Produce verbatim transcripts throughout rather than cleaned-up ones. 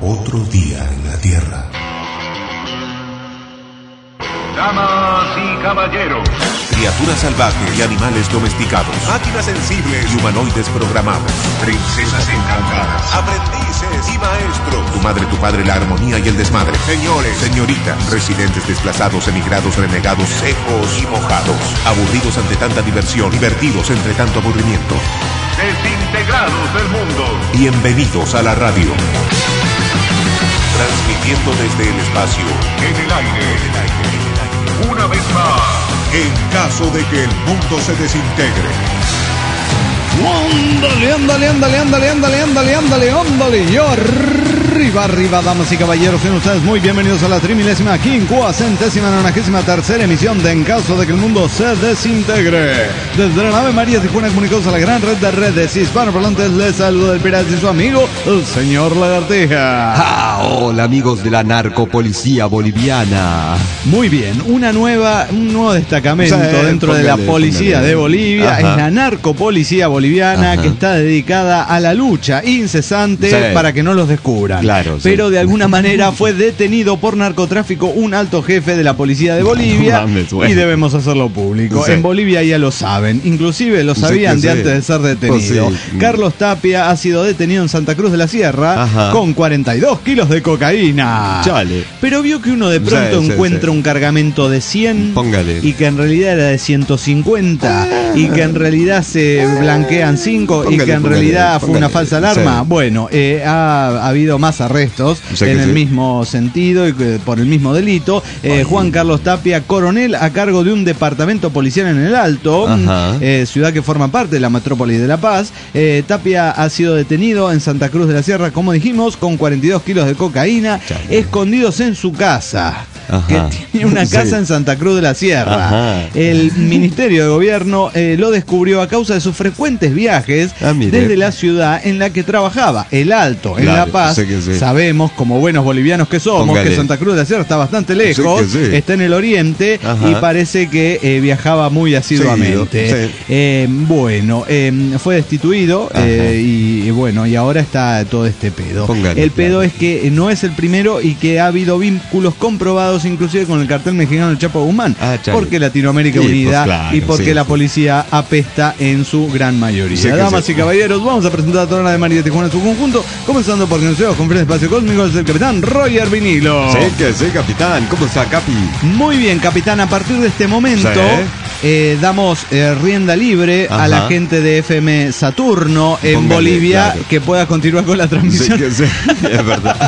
Otro día en la Tierra. Damas y caballeros, Criaturas salvajes y animales domesticados, máquinas sensibles y humanoides programados, princesas encantadas, aprendices y maestros, tu madre, tu padre, la armonía y el desmadre, señores, señoritas, residentes desplazados, emigrados, renegados, secos y mojados, aburridos ante tanta diversión, divertidos entre tanto aburrimiento, desintegrados del mundo. Bienvenidos a la radio. Transmitiendo desde el espacio, En el aire, en el aire, una vez más, en caso de que el mundo se desintegre. Ándale, ándale, ándale, ándale, ándale, ándale, ándale, ándale. Yo arriba, arriba, damas y caballeros, sean ustedes muy bienvenidos a la trimilésima, quincuagésima, nonagésima tercera emisión de En Caso de que el Mundo se Desintegre. Desde la nave María Tijuana, comunicados a la gran red de redes hispanoparlantes, les saludo del pirata y su amigo, el señor Lagartija. Ah, hola amigos de la narcopolicía boliviana. Muy bien, una nueva, un nuevo destacamento Sí, dentro póngale, de la policía póngale. de Bolivia. Ajá. Es la narcopolicía boliviana. Ajá. Que está dedicada a la lucha incesante Sí. para que no los descubran. Claro, sí. Pero de alguna manera fue detenido por narcotráfico un alto jefe de la policía de Bolivia. No mames, güey. Y debemos hacerlo público. Sí. En Bolivia ya lo saben, inclusive lo Sí sabían que de sí. antes de ser detenido. Pues sí. Carlos Tapia ha sido detenido en Santa Cruz de la Sierra. Ajá. Con cuarenta y dos kilos de cocaína. Chale. Pero vio que uno de pronto Sí, sí, encuentra sí. un cargamento de cien. Póngale. Y que en realidad era de ciento cincuenta. Y que en realidad se blanquean cinco. Y Póngale, que en póngale, realidad fue póngale. una falsa alarma. Sí. Bueno, eh, ha, ha habido más arrestos Sí que en el sí. mismo sentido y que- por el mismo delito. Eh, Juan Carlos Tapia, coronel a cargo de un departamento policial en el Alto, Ajá. eh, ciudad que forma parte de la metrópoli de La Paz. Eh, Tapia ha sido detenido en Santa Cruz de la Sierra, como dijimos, con cuarenta y dos kilos de cocaína, Chale. escondidos en su casa. Ajá. Que tiene una casa Sí. en Santa Cruz de la Sierra. Ajá. El Ministerio de Gobierno eh, lo descubrió a causa de sus frecuentes viajes Ah, mire. desde la ciudad en la que trabajaba, El Alto, en Claro, La Paz. sé que sí. Sabemos, como buenos bolivianos que somos, Póngale. que Santa Cruz de la Sierra está bastante lejos, Sé que sí. está en el oriente. Ajá. Y parece que eh, viajaba muy asiduamente. Seguido, sí. Eh, bueno, eh, fue destituido Ajá. eh, y, y bueno, y ahora está todo este pedo. Póngale, el pedo claro. es que no es el primero y que ha habido vínculos comprobados inclusive con el cartel mexicano del Chapo Guzmán. Ah, chale. Porque Latinoamérica Sí, unida pues claro, y porque sí, la sí. policía apesta en su gran mayoría. Sí que Damas sí. y caballeros, vamos a presentar a toda la de María Tijuana en su conjunto, comenzando por Conocidos con Frente Espacio Cósmico, es el capitán Roger Vinilo. Sí que sí, capitán. ¿Cómo está, Capi? Muy bien, capitán, a partir de este momento Sí. eh, damos eh, rienda libre a Ajá. la gente de F M Saturno en Póngale, Bolivia, claro. que pueda continuar con la Sí transmisión. que sí, es verdad.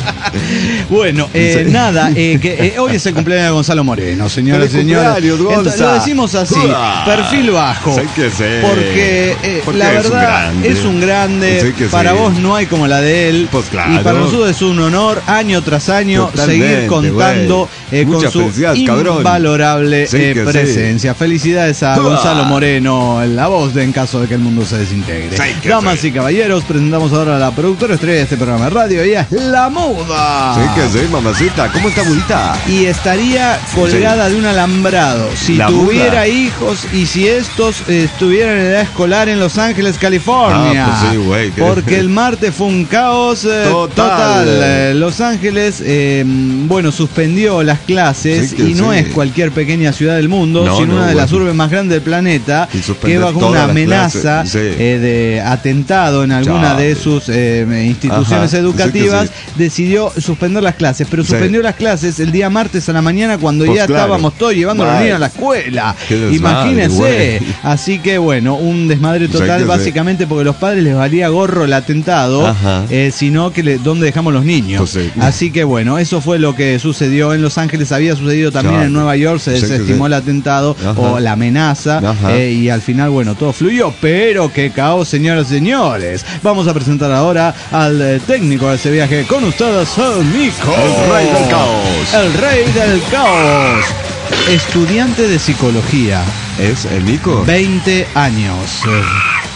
Bueno, eh, Sí. nada, eh, que, eh, hoy es el cumpleaños de Gonzalo Moreno, señoras y ¡Feliz señores. cumpleaños, Gonza! Entonces, lo decimos así, Uah. perfil bajo. Sí que sí. Porque, eh, Porque la es un verdad grande. es un grande. Sí que para sí. vos no hay como la de él. Pues claro. Y para nosotros es un honor, año tras año, Totalmente, seguir contando eh, con Mucha su felicidad, cabrón. invalorable Sí eh, que sí. presencia. Felicidades a Uah. Gonzalo Moreno, la voz de En Caso de que el Mundo se Desintegre. Sí que Damas sí. y caballeros, presentamos ahora a la productora estrella de este programa de radio. Ella es La Muda. Sí que sí, mamacita. ¿Cómo está, bonita? Y estaría colgada de un alambrado si La tuviera muda. hijos y si estos eh, estuvieran en edad escolar en Los Ángeles, California. Ah, pues sí, güey, que- Porque el martes fue un caos eh, total. Total. Eh, Los Ángeles, eh, bueno, suspendió las clases Sí que y no sí. es cualquier pequeña ciudad del mundo, No, sino no, una de güey. las urbes más grandes del planeta, Y que suspender bajo todas una las amenaza clases, sí. eh, de atentado en alguna Chale. de sus eh, instituciones Ajá, educativas, sí decidió suspender las clases, pero Sí. suspendió las clases el día martes a la mañana cuando Pues ya claro. estábamos todos llevando a los Vale. niños a la escuela. Qué desmadre, Imagínense. güey. Así que bueno, un desmadre Sí total que sí. básicamente porque a los padres les valía gorro el atentado, Ajá. eh, sino que le, dónde dejamos los niños. Pues sí. Así que bueno, eso fue lo que sucedió en Los Ángeles, había sucedido también Chale. en Nueva York, se Sí que desestimó sí. el atentado Ajá. o la amenaza Ajá. eh, y al final bueno, todo fluyó, pero qué caos, señoras y señores. Vamos a presentar ahora al eh, técnico de ese viaje con ustedes, el Nico. El rey del caos. El rey del caos. Estudiante de psicología, ¿Es el Nico? veinte años.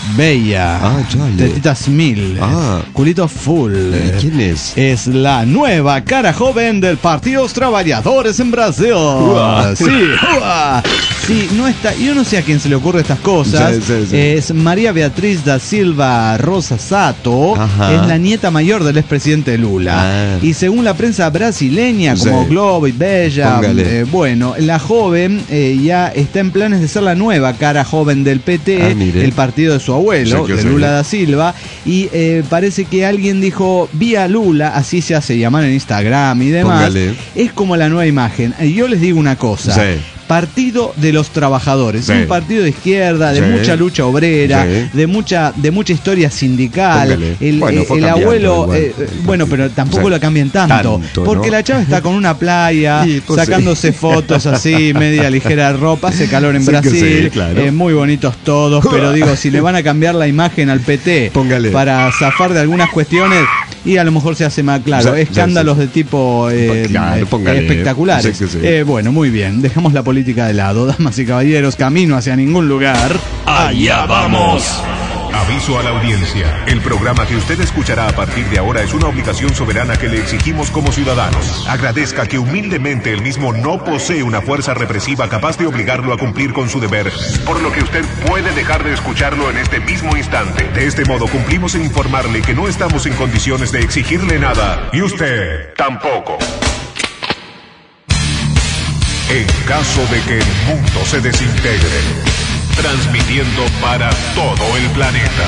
Bella. Ah, chale. Tetitas mil. Ah. Culito full. Eh, ¿Quién es? Es la nueva cara joven del Partido de los Trabajadores en Brasil. Uah. Sí, uah. Sí, no está. Yo no sé a quién se le ocurre estas cosas. Sí, sí, sí. Es María Beatriz da Silva Rosa Sato. Ajá. Es la nieta mayor del expresidente Lula. Ah. Y según la prensa brasileña, como Sí. Globo y Bella, Póngale. eh, bueno, la joven eh, ya está en planes de ser la nueva cara joven del P T, Ah, mire. el partido de su abuelo, Sí, que de sí. Lula da Silva. Y eh, parece que alguien dijo, vía Lula, así se hace llamar en Instagram y demás. Póngale. Es como la nueva imagen. Y yo les digo una cosa. Sí. Partido de los Trabajadores, Sí. un partido de izquierda, de Sí. mucha lucha obrera, Sí. de mucha de mucha historia sindical. Póngale. El, Bueno, eh, fue el cambiando abuelo, igual. eh, eh, bueno, pero tampoco Sí. lo cambien tanto, Tanto, porque ¿no? la chava está con una playa, Y, pues, sacándose sí. fotos así, media ligera de ropa, hace calor en Sí que Brasil, sí, claro. eh, muy bonitos todos, pero digo, si le van a cambiar la imagen al P T Póngale. para zafar de algunas cuestiones, y a lo mejor se hace más claro, Ya, ya, escándalos sí. de tipo eh, Claro, eh, póngale. espectaculares. Sí que sí. Eh, bueno, muy bien, dejamos la política de lado, damas y caballeros, camino hacia ningún lugar. Allá vamos. Aviso a la audiencia. El programa que usted escuchará a partir de ahora es una obligación soberana que le exigimos como ciudadanos. Agradezca que humildemente el mismo no posee una fuerza represiva capaz de obligarlo a cumplir con su deber, Por lo que usted puede dejar de escucharlo en este mismo instante. De este modo cumplimos en informarle que no estamos en condiciones de exigirle nada y usted Tampoco. en caso de que el mundo se desintegre. Transmitiendo para todo el planeta.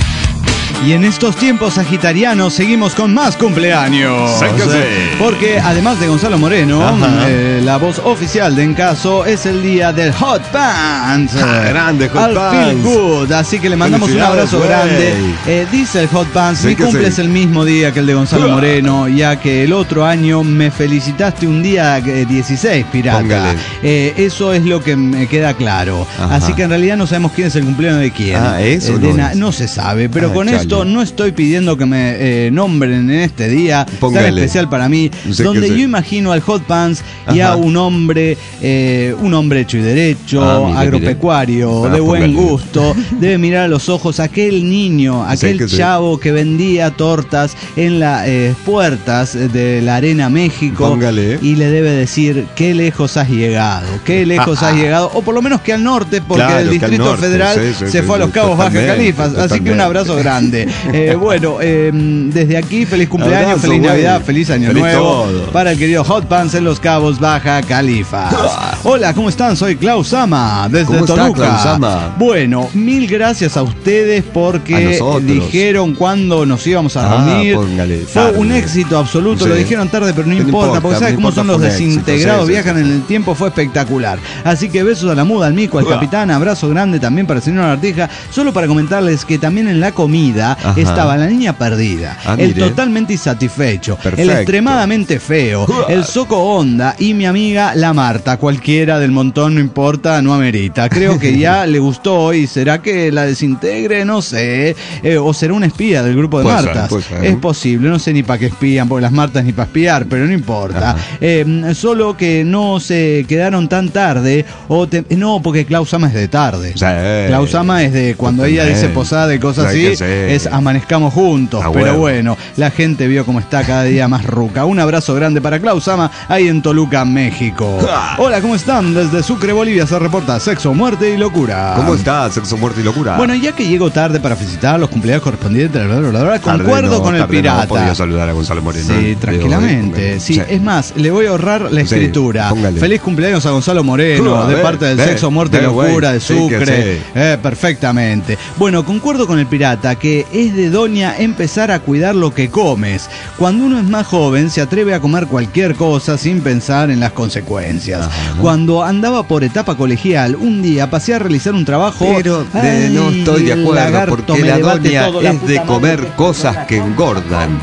Y en estos tiempos sagitarianos seguimos con más cumpleaños. Sí que sí. Porque además de Gonzalo Moreno, Ajá. eh, la voz oficial de En Caso, es el día del Hot Pants. Ah, grande, Hot Al Feel Pants. Good. Así que le mandamos un Felicidades, abrazo güey. grande. Eh, dice el Hot Pants, Sí mi que cumple sí. es el mismo día que el de Gonzalo Ah. Moreno, ya que el otro año me felicitaste un día eh, dieciséis, pirata. Póngale. Eh, eso es lo que me queda claro. Ajá. Así que en realidad no sabemos quién es el cumpleaños de quién. Ah, eso Eh, de no na- es. no se sabe, pero Ah, con chale. esto no estoy pidiendo que me eh, nombren en este día Póngale. tan especial para mí, Sé donde que yo sí. imagino al Hot Pants y a Ajá. un hombre, eh, un hombre hecho y derecho, Ah, mire, agropecuario, mire. de Ah, buen póngale. gusto, debe mirar a los ojos a aquel niño, Sé aquel que sí. chavo que vendía tortas en las eh, puertas de la Arena México Póngale. y le debe decir qué lejos has llegado, qué lejos has llegado, o por lo menos que al norte, porque Claro, el que al Distrito norte, Federal sí, sí, se sí, fue a sí, los Cabos Baja totalmente, Califas, así que un totalmente. abrazo grande. Eh, bueno, eh, desde aquí, feliz cumpleaños, Abrazo, feliz güey. Navidad, feliz Año Feliz Nuevo todo. para el querido Hot Pants en los Cabos Baja Califas. Hola, ¿cómo están? Soy Klaus Sama, desde ¿Cómo está, Toluca. Klaus Sama? Bueno, mil gracias a ustedes A porque nosotros. dijeron cuándo nos íbamos a Ah, reunir. póngale, Fue tarde. un éxito absoluto, Sí. lo dijeron tarde, pero no No importa, importa, porque no ¿sabes cómo importa, son los fue un éxito, desintegrados? sí, sí, Viajan sí. en el tiempo, fue espectacular. Así que besos a la muda, al mico, al Uah. capitán, abrazo grande también para el señor Artija. Solo para comentarles que también en la comida Ajá. estaba la niña perdida, Ah, el mire. totalmente insatisfecho, el Perfecto. extremadamente feo, Uah. el Soco Honda y mi amiga la Marta. Cualquiera del montón, no importa, no amerita. Creo que ya le gustó y será que la desintegre, no sé, eh, o será una espía del grupo de Puede ser, Martas. puede ser. Es posible, no sé ni para qué espían, porque las Martas ni para espiar, pero no importa. Ajá. Eh, solo que no se quedaron tan tarde, o te- no, porque Klaus Sama es de tarde. Sí. Klaus Sama es de cuando ella dice Totalmente. posada y cosas Sí así, que sí. es amanezcamos juntos. Ah, pero huevo. bueno, la gente vio cómo está cada día más ruca. Un abrazo grande para Klaus Sama, ahí en Toluca, México. Ah. Hola, ¿cómo están? Desde Sucre, Bolivia se reporta sexo, muerte y locura. ¿Cómo está? Sexo, muerte y locura. Bueno, ya que llego tarde para felicitar los cumpleaños correspondientes, bla, bla, bla, bla, Tarde concuerdo no, con el tarde no, pirata. podía saludar a Gonzalo Moreno. Sí, Digo, tranquilamente. eh, Sí, es más, le voy a ahorrar la Sí, escritura. póngale. Feliz cumpleaños a Gonzalo Moreno, Uh, de ve, parte del ve, sexo, muerte y ve, locura güey. de Sí que Sucre. sí. Eh, perfectamente. Bueno, concuerdo con el pirata que es de doña empezar a cuidar lo que comes. Cuando uno es más joven, se atreve a comer cualquier cosa sin pensar en las consecuencias. Ajá. Cuando andaba por etapa colegial, un día pasé a realizar un trabajo. Pero de- Ay, no estoy de el acuerdo, lagarto porque me la debate doña todo, la es puta de madre comer que- cosas que engordan. Concha.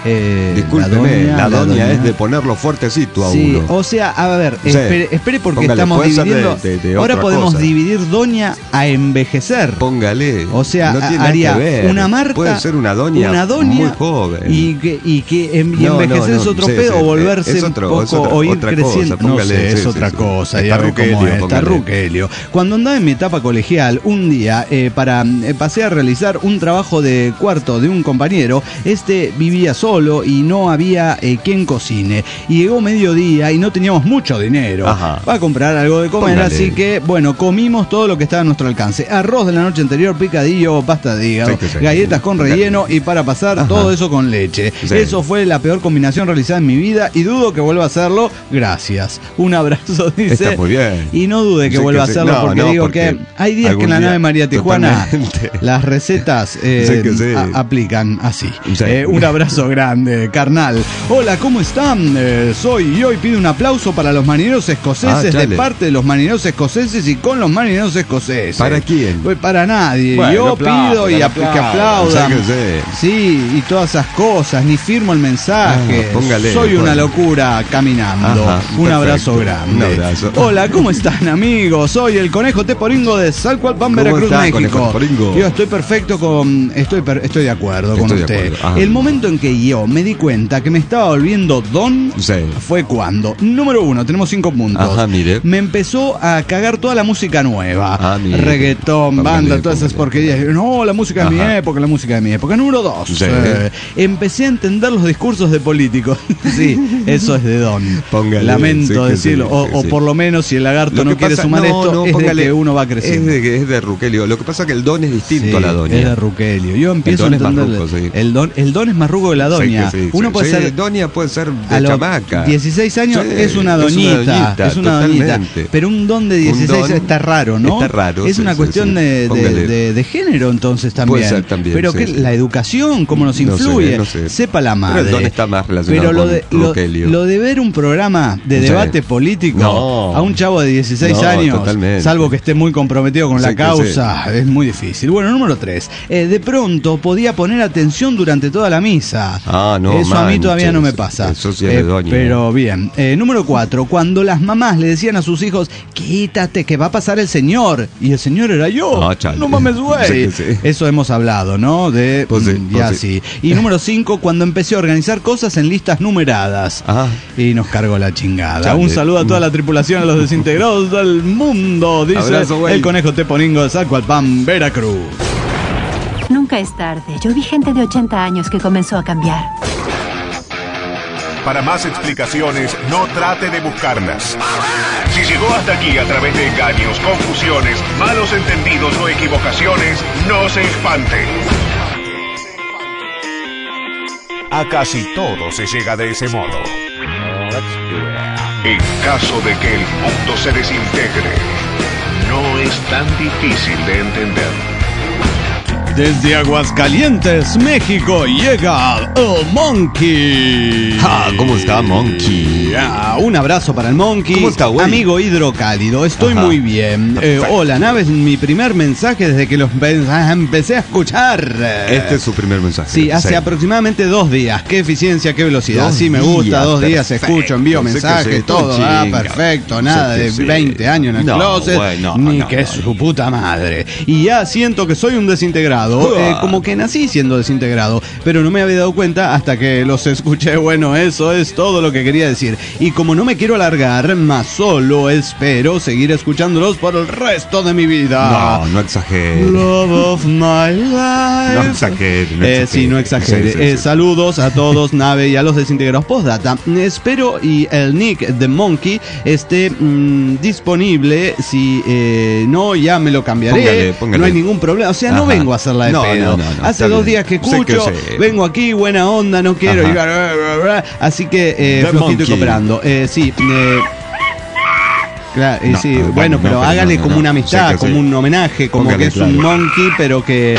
Eh, Discúlpeme, la doña, la doña es de ponerlo fuertecito a sí, uno. o sea, a ver, Sí. espere, espere porque Póngale, estamos puede ser de- dividiendo. de- de ahora otra podemos cosa. dividir doña a envejecer. Póngale. O sea, no tiene a- nada haría que ver. una marca. Puede ser una doña, una doña muy joven. Y que, y que em- y No, no, envejecer no, es otro sí, pedo, sí, o volverse es otro- un es poco otra- o ir otra creciendo. cosa, no póngale, sé, es sí, otra sí, cosa. sí. Ya Está ve cómo Ruquelio, es, está póngale. Ruquelio. Cuando andaba en mi etapa colegial, un día, eh, para eh, pasé a realizar un trabajo de cuarto de un compañero. Este vivía solo y no había eh, quien cocine. Y llegó mediodía y no teníamos mucho dinero Ajá. para comprar algo de comer. Póngale. Así que, bueno, comimos todo lo que estaba a nuestro alcance. Arroz de la noche anterior, picadillo, pasta de hígado, Sí, que sí. galletas con relleno y para pasar Ajá. todo eso con leche. Sí. Eso fue la peor combinación realizada en mi vida y dudo que vuelva a hacerlo. Gracias. Un abrazo, dice. Está muy bien. Y no dude que Sí, vuelva que a sí. hacerlo No, porque no, digo porque que hay días que algún en la día- nave María Tijuana Totalmente. las recetas eh, Sí, que sí. a- aplican así. Sí. Eh, un abrazo grande, carnal. Hola, ¿cómo están? Eh, soy y hoy pido un aplauso para los marineros escoceses Ah, de chale. parte de los marineros escoceses y con los marineros escoceses. ¿Para quién? Pues para nadie. Bueno, Yo aplaudan, pido y apl- que aplaudan, aplaudan. sáquense. Sí, y todas esas cosas. Ni firmo el mensaje. Ah, póngale, Soy una bueno. locura caminando. Ajá, un perfecto. abrazo grande. Un abrazo. Hola, ¿cómo están, amigos? Soy el Conejo Teporingo de Salcualpan, ¿Cómo Veracruz, está, México. Conejo Teporingo? Yo estoy perfecto con. Estoy, per- estoy de acuerdo con Estoy de usted. acuerdo, ajá. El momento en que yo me di cuenta que me estaba volviendo don Sí. fue cuando. Número uno, tenemos cinco puntos. Ajá, mire. Me empezó a cagar toda la música nueva. Ah, mire. Reggaetón, Póngale, banda, todas esas póngale. porquerías. No, la música de mi Ajá. época, la música de mi época. Número dos. Sí. eh, empecé a entender los discursos de políticos. Sí, eso es de don. Póngale, Lamento sí que decirlo. sí, o, sí, o sí. por lo menos si el lagarto Lo no que quiere pasa- sumar no, esto, no, es póngale, de que uno va creciendo. Es de, es de Ruquelio. Lo que pasa es que el don es distinto Sí, a la doña. es de Ruquelio. Yo empiezo don a es más entender. ruco, sí. el, don, el don es más ruco que la doña. Sí, que sí, uno sí, puede sí, ser. doña puede ser A de los chamaca. dieciséis años Sí, es una doñita, es una doñita, totalmente. pero un don de Un dieciséis don está raro, ¿no? está raro, Es sí, una sí, cuestión sí. de, de, Póngale. de- de género entonces también. Puede ser también, Pero sí, que sí. la educación, cómo nos No sé, influye, no sé. sepa la madre. Pero el don está más relacionado Pero lo con de, lo, Ruquelio. lo de ver un programa de Sí. debate político No. a un chavo de dieciséis No, años, totalmente. salvo que esté muy comprometido con Sí, la que causa, es muy difícil. Bueno, número tres. Eh, de pronto podía poner atención durante toda la misa. Ah, no, Eso a mí manches, todavía no me pasa. eso sí es de doña. Pero bien. Eh, número cuatro. Cuando las mamás le decían a sus hijos, quítate que va a pasar el señor. Y el señor era yo. Ah, chale. No mames, güey. Sí, que sí. Eso hemos hablado, ¿no? De Pues sí, mm, ya pues sí. Y número cinco. Cuando empecé a organizar cosas en listas numeradas. Ajá. Y nos cargó la chingada. Chale. Un saludo a toda la tripulación, a los desintegrados del mundo. Dice Abrazo, güey. el Conejo Teponingo de Salcualpan, Veracruz. Nunca es tarde. Yo vi gente de ochenta años que comenzó a cambiar. Para más explicaciones, no trate de buscarlas. Si llegó hasta aquí a través de engaños, confusiones, malos entendidos o equivocaciones, no se espante. A casi todo se llega de ese modo. En caso de que el mundo se desintegre, no es tan difícil de entender. Desde Aguascalientes, México, llega el Monkey. Ah, ¿cómo está, Monkey? Ah, un abrazo para el Monkey. ¿Cómo está, güey? Amigo hidrocálido, estoy Ajá. muy bien. Eh, hola, nave, es mi primer mensaje desde que los empe- empecé a escuchar. Este es su primer mensaje. Sí, hace aproximadamente dos días. Qué eficiencia, qué velocidad. Dos Sí, me gusta. días, Dos días perfecto. escucho, envío Sé que mensajes, sí, todo. tú Ah, chinga. perfecto. Nada Sé que de sí. veinte años en el No, closet. güey, no, ni no, que no, su puta madre. Y ya siento que soy un desintegrado. eh, como que nací siendo desintegrado. Pero no me había dado cuenta hasta que los escuché. Bueno, eso es todo lo que quería decir. Y como no me quiero alargar, más solo espero seguir escuchándolos por el resto de mi vida. No, no exagere. Love of my life. No exagere, no Eh, exagere. sí, no exagere. Sí, sí, Eh, sí. Saludos a todos, Nave, y a los desintegrados. Postdata. Espero y el nick de Monkey esté mm, disponible. Si eh, no, ya me lo cambiaré. Póngale, póngale. No hay ningún problema. O sea, no Ajá. vengo a hacerla de No, pedo. no, no, no, Hace está dos bien. días que Sé que escucho. sé. Vengo aquí, buena onda, no quiero. Ajá. y bla, bla, bla, bla. Así que eh, The flojito y Monkey. cooperando. Eh, sí, eh, Claro, eh, No, sí, no, bueno, no, pero pero hágale no, como no. una amistad, Sí que como sí. un homenaje, como Póngale, que es un claro. monkey, pero que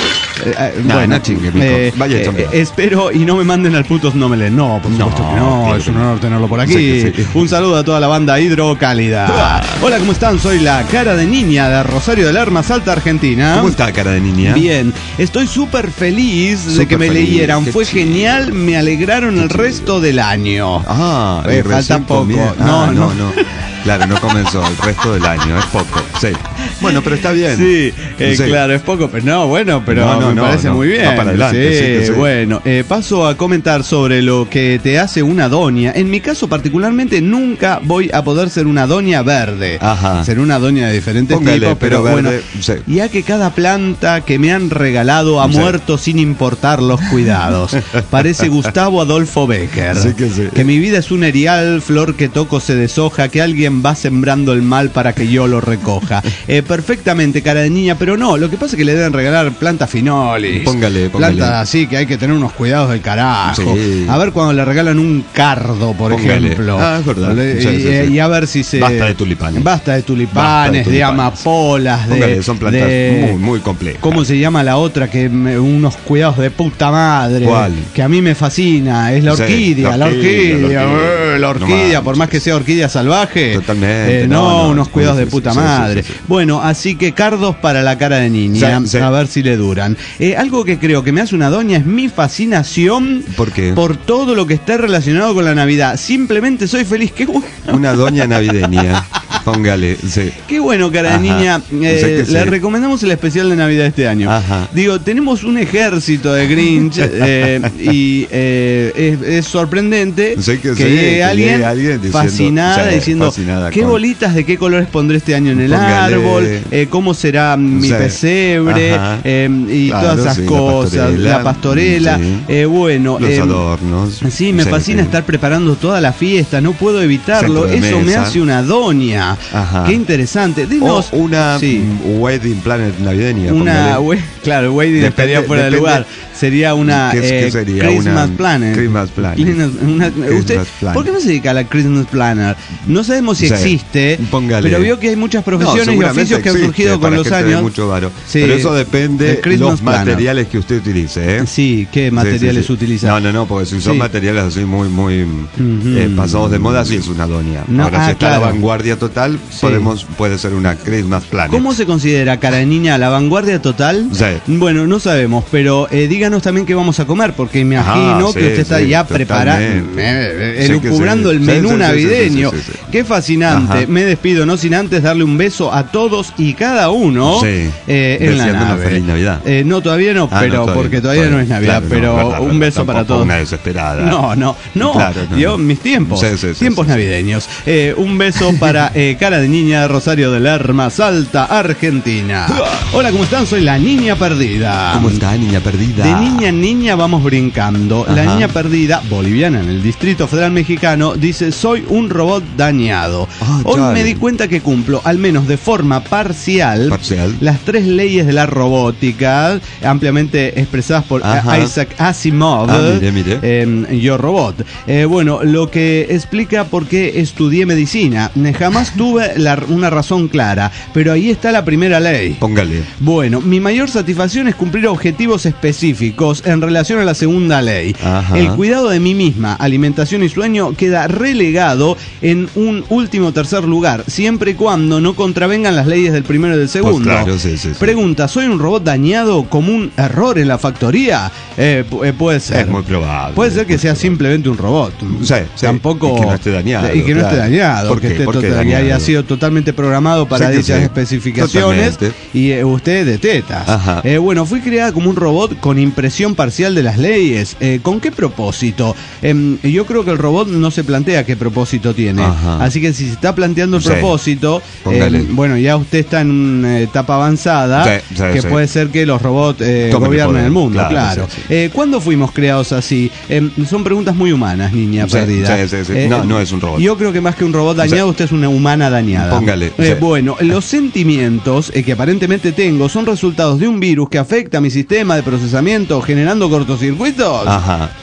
eh, Nah, bueno, no chingue, mijo. eh, Vaya eh, chonga. espero y no me manden al putos no me leen. No, por No, supuesto que no. claro Es que un no. honor tenerlo por aquí. Sí que sí. Un saludo a toda la banda hidrocálida. Hola, ¿cómo están? Soy la cara de niña de Rosario del Lerma, Salta, Argentina. ¿Cómo está, cara de niña? Bien, estoy súper feliz de Súper que me feliz, leyeran. qué Fue chido. genial, me alegraron el resto del año. Ah, Eh, y falta recién poco. comía- No, Ah, no. no, no. Claro, no comenzó el resto del año, es poco. Sí. Bueno, pero está bien. Sí, eh, Sí. claro, es poco, pero no, bueno, pero No, no, me no, parece no. muy bien. Va para adelante, Sí, sí que sí. bueno, eh, paso a comentar sobre lo que te hace una doña. En mi caso particularmente nunca voy a poder ser una doña verde. Ajá. Ser una doña de diferentes Póngale, tipos, pero, pero bueno, verde, sí. ya que cada planta que me han regalado ha Sí. muerto sin importar los cuidados. Parece Gustavo Adolfo Becker. Sí que sí. Que mi vida es un erial, flor que toco se deshoja, que alguien va sembrando el mal para que yo lo recoja. Eh, perfectamente, cara de niña, pero no, lo que pasa es que le deben regalar plantas finolis. Póngale, póngale. Plantas así que hay que tener unos cuidados del carajo. Sí. A ver cuando le regalan un cardo, por Póngale. ejemplo. Ah, es verdad. Le- Sí, y, sí, eh, sí. y a ver si se... Basta de tulipanes. Basta de tulipanes, Basta de de tulipanes. amapolas, de... Póngale, son plantas de- muy, muy complejas. ¿Cómo se llama la otra? Que me- unos cuidados de puta madre. ¿Cuál? Que a mí me fascina. Es la Sí, orquídea, la la orquídea. orquídea, la orquídea. eh, la No orquídea, por manches. más que sea orquídea salvaje. Totalmente, eh, no, no, no, unos sí, cuidados sí, de puta sí, sí, madre. sí, sí. Bueno, así que cardos para la cara de niña. Sí, sí. A ver si le duran. Eh, algo que creo que me hace una doña es mi fascinación ¿Por qué? por todo lo que está relacionado con la Navidad. Simplemente soy feliz. Qué bueno. Una doña navideña. Póngale, sí. Qué bueno, cara de Ajá. niña. Eh, Sé que sí. le recomendamos el especial de Navidad este año. Ajá. Digo, tenemos un ejército de Grinch eh, y eh, es, es sorprendente Sé que que, sí, llegue que alguien, llegue alguien diciendo- fascinada sí, diciendo fascinada qué con- bolitas de qué colores pondré este año en el Póngale. árbol, eh, cómo será mi Sí. pesebre Ajá. eh, y Claro, todas esas sí, la cosas, pastorela. la pastorela, Sí. eh, bueno, Los eh, adornos. Sí, me fascina sí. estar preparando toda la fiesta, no puedo evitarlo. Centro de Eso me mesa. hace una doña. Ajá. Qué interesante. O Dinos, una sí. mm, wedding planet navideña. Una, póngale. we- claro, Wedding Depende- estaría fuera de depende- lugar. Sería una ¿Qué es- qué eh, sería? Christmas Una Planner. Christmas Planner. Christmas- una- Christmas usted, Planner. ¿Por qué no se dedica a la Christmas Planner? No sabemos si Sí, existe, póngale. pero veo que hay muchas profesiones No, y seguramente oficios que han existe surgido con para los gente de años. mucho varo. Sí, Pero eso depende el de Christmas los Planner. materiales que usted utilice. ¿eh? Sí, ¿qué materiales Sí, sí, sí. utiliza? No, no, no, porque si son Sí. materiales así muy, muy Ujú. eh, pasados de moda, sí es una doña. No, Ahora, ah, si está a claro. la vanguardia total, Sí. podemos, puede ser una Christmas Planet. ¿Cómo se considera, cara de niña, la vanguardia total? Sí. Bueno, no sabemos, pero eh, díganos también qué vamos a comer, porque imagino Ah, que sí, usted está sí, ya preparando, totalmente. eh, Sí que elucubrando sí. el Sí, menú sí, sí, navideño. sí, sí, sí, sí. Qué fascinante. Ajá. Me despido, no sin antes darle un beso a todos y cada uno Sí. eh, en la Deseando una nave. feliz Navidad. Eh, no, todavía no, Ah, pero no, todavía porque no, todavía no es Navidad, Claro, no, pero verdad, un verdad, beso para tampoco todos. Una desesperada. No, no, no. Claro, no, Yo, no. mis tiempos. Sí, sí, sí, tiempos sí, sí. navideños. Eh, un beso para eh, cara de niña de Rosario del Lerma, Salta, Argentina. Hola, ¿cómo están? Soy la niña perdida. ¿Cómo está, niña perdida? De niña en niña vamos brincando. La Ajá. niña perdida, boliviana en el Distrito Federal Mexicano, dice: soy un robot dañado. Ah, Hoy chale. me di cuenta que cumplo, al menos de forma parcial, Parcial. las tres leyes de la robótica, ampliamente expresadas por Ajá. Isaac Asimov. Ah, mire, mire. eh, Yo Robot. Eh, bueno, lo que explica por qué estudié medicina. Eh, Jamás tuve la- una razón clara, pero ahí está la primera ley. Póngale. Bueno, mi mayor satisfacción es cumplir objetivos específicos en relación a la segunda ley. Ajá. El cuidado de mí misma, alimentación y sueño queda relegado en un último tercer lugar, siempre y cuando no contravengan las leyes del primero y del segundo. Pues claro, sí, sí, sí. Pregunta: ¿soy un robot dañado como un error en la factoría? Eh, pu- eh, puede ser. Es muy probable. Puede ser que Muy sea probable. simplemente un robot. Sí, sí. Tampoco. Y que no esté dañado, Y que no claro. esté dañado. ¿Por que, qué? esté ¿Por qué total- que haya dañado? sido totalmente programado para Sí que dichas sí. especificaciones. Totalmente. Y eh, usted de tetas. Ajá. Eh, bueno, fui creada como un robot con impresión parcial de las leyes. Eh, ¿Con qué propósito? Em, yo creo que el robot no se plantea qué propósito tiene. Ajá. Así que si se está planteando el Sí. propósito, Póngale. em, bueno, ya usted está en una etapa avanzada, Sí, sí, que sí. puede ser que los robots eh, Tomen el gobiernen poder. el mundo, claro. Claro, sí, sí. Eh, ¿Cuándo fuimos creados así? Em, son preguntas muy humanas, niña Sí, perdida. sí, sí, sí. No, no es un robot. Yo creo que más que un robot dañado, Sí. usted es una humana dañada. Póngale, Eh, sí. Bueno, los sentimientos eh, que aparentemente tengo son resultados de un virus que afecta a mi sistema de procesamiento generando cortocircuitos. Ajá.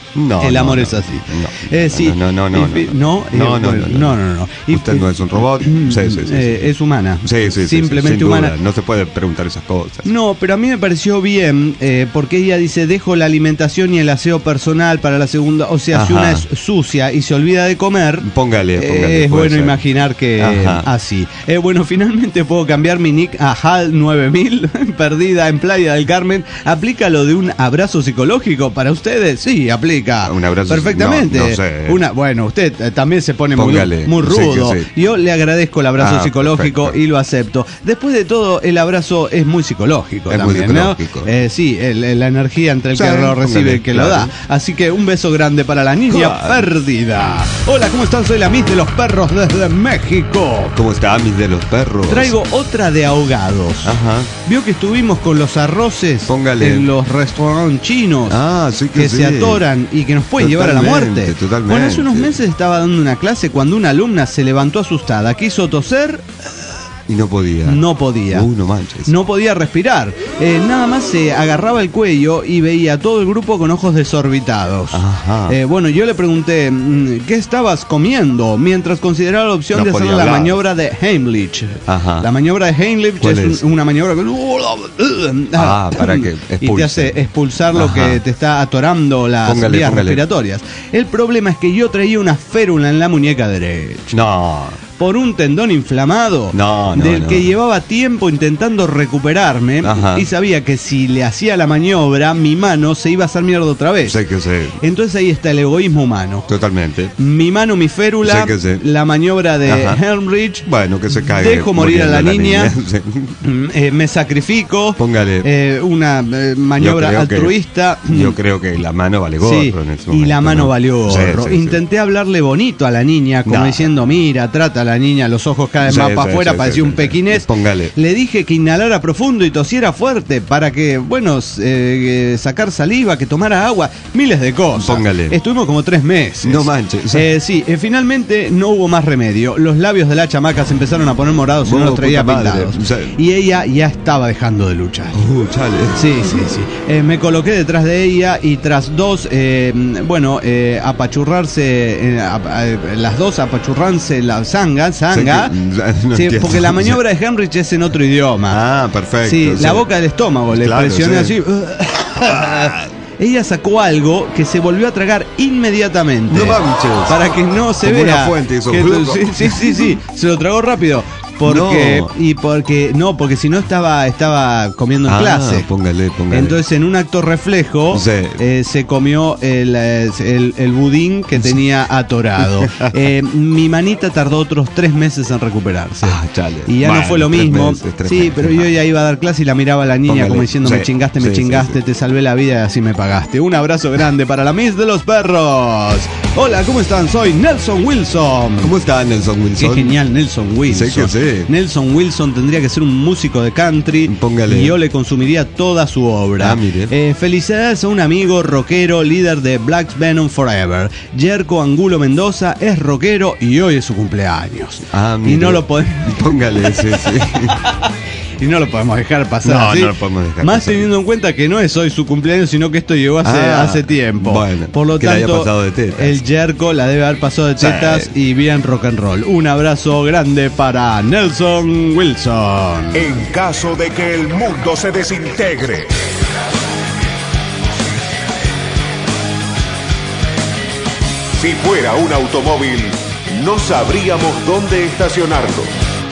No, el no, amor no, es así. No, eh, sí, no, no, no, y fi- no, no, no, eh, no, bueno, no, no, no, no. Y Usted fi- no es un robot. Sí, sí, sí, sí. eh, es humana. Sí, sí, sí, simplemente sí, sin humana. duda. No se puede preguntar esas cosas. No, pero a mí me pareció bien, eh, porque ella dice, dejo la alimentación y el aseo personal para la segunda, o sea, si Ajá. una es sucia y se olvida de comer, Póngale, eh, póngale. es puede bueno ser. imaginar que Ajá. así. Eh, bueno, finalmente puedo cambiar mi nick a Hal nueve mil, perdida en Playa del Carmen. ¿Aplica lo de un abrazo psicológico para ustedes? Sí, aplica. Un abrazo, perfectamente. no, no sé. Una, bueno, usted eh, también se pone muy, Póngale. muy rudo. Sí, que sí. Yo le agradezco el abrazo Ah, psicológico perfecto. y lo acepto. Después de todo, el abrazo es muy psicológico Es muy también, ¿no? psicológico. Eh, sí, el- el- la energía entre el Sí, que lo recibe y póngale, el que lo claro. da. Así que un beso grande para la niña Claro. perdida. Hola, ¿cómo están? Soy la Miss de los Perros desde México. ¿Cómo está, mis de los perros? Traigo otra de ahogados. Ajá. Vio que estuvimos con los arroces Póngale. en los restaurantes chinos. Ah, sí que que sí. se atoran y que nos puede llevar a la Totalmente, muerte. totalmente. Bueno, hace unos meses estaba dando una clase cuando una alumna se levantó asustada, quiso toser, Y no podía. no podía. Uh, no manches. No podía respirar. Eh, nada más se agarraba el cuello y veía a todo el grupo con ojos desorbitados. Ajá. Eh, bueno, yo le pregunté, mm, ¿qué estabas comiendo? Mientras consideraba la opción No de hacer podía la hablar. maniobra de Heimlich. Ajá. La maniobra de Heimlich ¿Cuál es, un- es? una maniobra que... Ah, para que Y te expulse. hace expulsar lo Ajá. que te está atorando las Póngale, vías póngale. respiratorias. El problema es que yo traía una férula en la muñeca derecha. No. Por un tendón inflamado No, no, del no. que llevaba tiempo intentando recuperarme Ajá. y sabía que si le hacía la maniobra mi mano se iba a hacer mierda otra vez. Sé que sé. Entonces ahí está el egoísmo humano. Totalmente. Mi mano, mi férula, Sé que sé. la maniobra de Ajá. Helmrich, Bueno, que se cague. dejo morir a la muriendo niña, Sí. mm, eh, me sacrifico, Póngale. eh, una eh, maniobra Yo creo que- altruista. Yo creo que la mano vale gorro Sí, en ese y momento, la mano ¿no? valió Sí, gorro. sí, sí. Intenté hablarle bonito a la niña, como No. diciendo, mira, trata a la niña, los ojos cada vez Sí, más sí, para afuera, sí, parecía sí, un sí. pequinés. Póngale. Le dije que inhalara profundo y tosiera fuerte para que, bueno, s- eh, sacar saliva, que tomara agua, miles de cosas. Póngale. Estuvimos como tres meses. No manches. Eh, sí, eh, finalmente no hubo más remedio. Los labios de la chamaca se empezaron a poner morados y no Oh, los traía puta madre. pintados. O sea- Y ella ya estaba dejando de luchar. Uh, chale. Sí, sí, sí. Eh, me coloqué detrás de ella y tras dos, eh, bueno, eh, apachurrarse, eh, ap- eh, las dos apachurranse la zanga, zanga. Sé que- no Sí, entiendo. porque la maniobra de Henrich es en otro idioma. Ah, perfecto. sí, la boca del estómago, le Claro, presioné sí. así. Ella sacó algo que se volvió a tragar inmediatamente. No manches. Para que no se Como vea. una fuente hizo. que- sí, sí, sí, sí. Se lo tragó rápido. Porque, No. y porque, no, porque si no estaba, estaba comiendo en Ah, clase. póngale, póngale. Entonces, en un acto reflejo, Sí. eh, se comió el, eh, el, el budín que tenía atorado. Eh, mi manita tardó otros tres meses en recuperarse. Ah, chale. Y ya no Bueno, fue lo tres mismo. meses, tres sí, meses, pero yo ah. ya iba a dar clase y la miraba a la niña Póngale. como diciendo, Sí. me chingaste, me Sí, sí, chingaste, sí. te salvé la vida y así me pagaste. Un abrazo grande para la Miss de los Perros. Hola, ¿cómo están? Soy Nelson Wilson. ¿Cómo está Nelson Qué Wilson? genial, Nelson Wilson. Sé que sí. Nelson Wilson tendría que ser un músico de country. Póngale. Y yo le consumiría toda su obra. Ah, mire. Eh, felicidades a un amigo rockero, líder de Black Venom Forever. Yerko Angulo Mendoza es rockero y hoy es su cumpleaños. Ah, y mire. no lo podemos. Póngale, sí, sí. Y no lo podemos dejar pasar No, así. no lo podemos dejar Más pasar. teniendo en cuenta que no es hoy su cumpleaños, sino que esto llegó hace, Ah, hace tiempo. bueno, Por lo que la haya tanto, pasado de tetas. el Yerko la debe haber pasado de Sí. tetas y bien rock and roll. Un abrazo grande para Nelson Wilson. En caso de que el mundo se desintegre, si fuera un automóvil, no sabríamos dónde estacionarlo.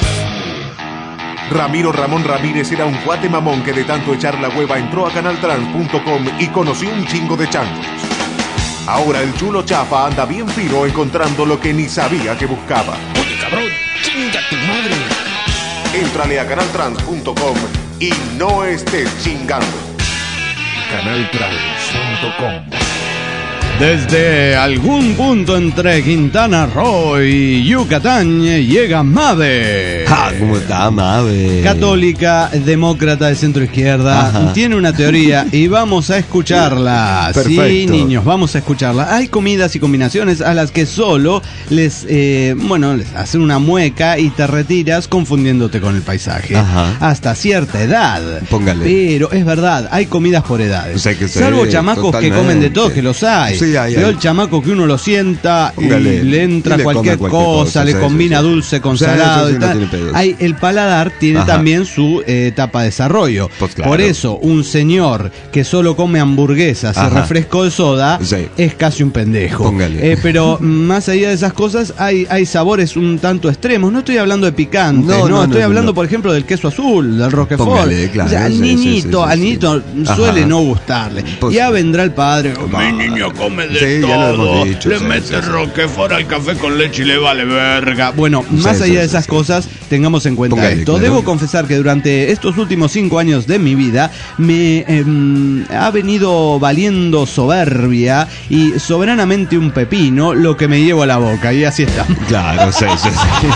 Ramiro Ramón Ramírez era un cuate mamón que de tanto echar la hueva entró a canal trans punto com y conoció un chingo de changos. Ahora el chulo chafa anda bien fino encontrando lo que ni sabía que buscaba. Oye, cabrón, chinga tu madre. Éntrale a canal trans punto com y no estés chingando. canal trans punto com. Desde algún punto entre Quintana Roo y Yucatán llega Mave. Ah, ¿cómo está, Mave? Católica, demócrata de centro izquierda, Ajá. tiene una teoría y vamos a escucharla. Sí, Perfecto. niños, vamos a escucharla. Hay comidas y combinaciones a las que solo les, eh, bueno, les hacen una mueca y te retiras confundiéndote con el paisaje. Ajá. Hasta cierta edad. Póngale. Pero es verdad, hay comidas por edades. Sé que sí, Salvo chamacos que totalmente. comen de todo, que los hay. Sí, Sí, ahí, Veo ahí. el chamaco que uno lo sienta Póngale, y le entra y le cualquier, come cualquier cosa, cosa, le sí, combina sí, sí. dulce con Sí, salado sí, sí, y no tal. tiene pedos. Hay, el paladar tiene Ajá. también su eh, etapa de desarrollo. Pues claro. Por eso, un señor que solo come hamburguesas y Ajá. refresco de soda Sí. es casi un pendejo. Póngale. Eh, pero más allá de esas cosas, hay, hay sabores un tanto extremos. No estoy hablando de picantes, no, No, no, estoy no, hablando, no. por ejemplo, del queso azul, del Roquefort. Póngale, claro, O sea, al sí, sí, niñito, sí, sí, al sí. niñito Ajá. suele no gustarle. Pues- ya vendrá el padre. Va. Mi niño come de Sí, todo. ya lo hemos dicho, le sí, mete sí, sí. Roquefort al café con leche y le vale verga. Bueno, más Sí, allá sí, de sí, esas sí. cosas, tengamos en cuenta Póngale, esto. claro. Debo confesar que durante estos últimos cinco años de mi vida me em, ha venido valiendo soberbia y soberanamente un pepino lo que me llevo a la boca. Y así estamos. Claro, sí, sí, sí.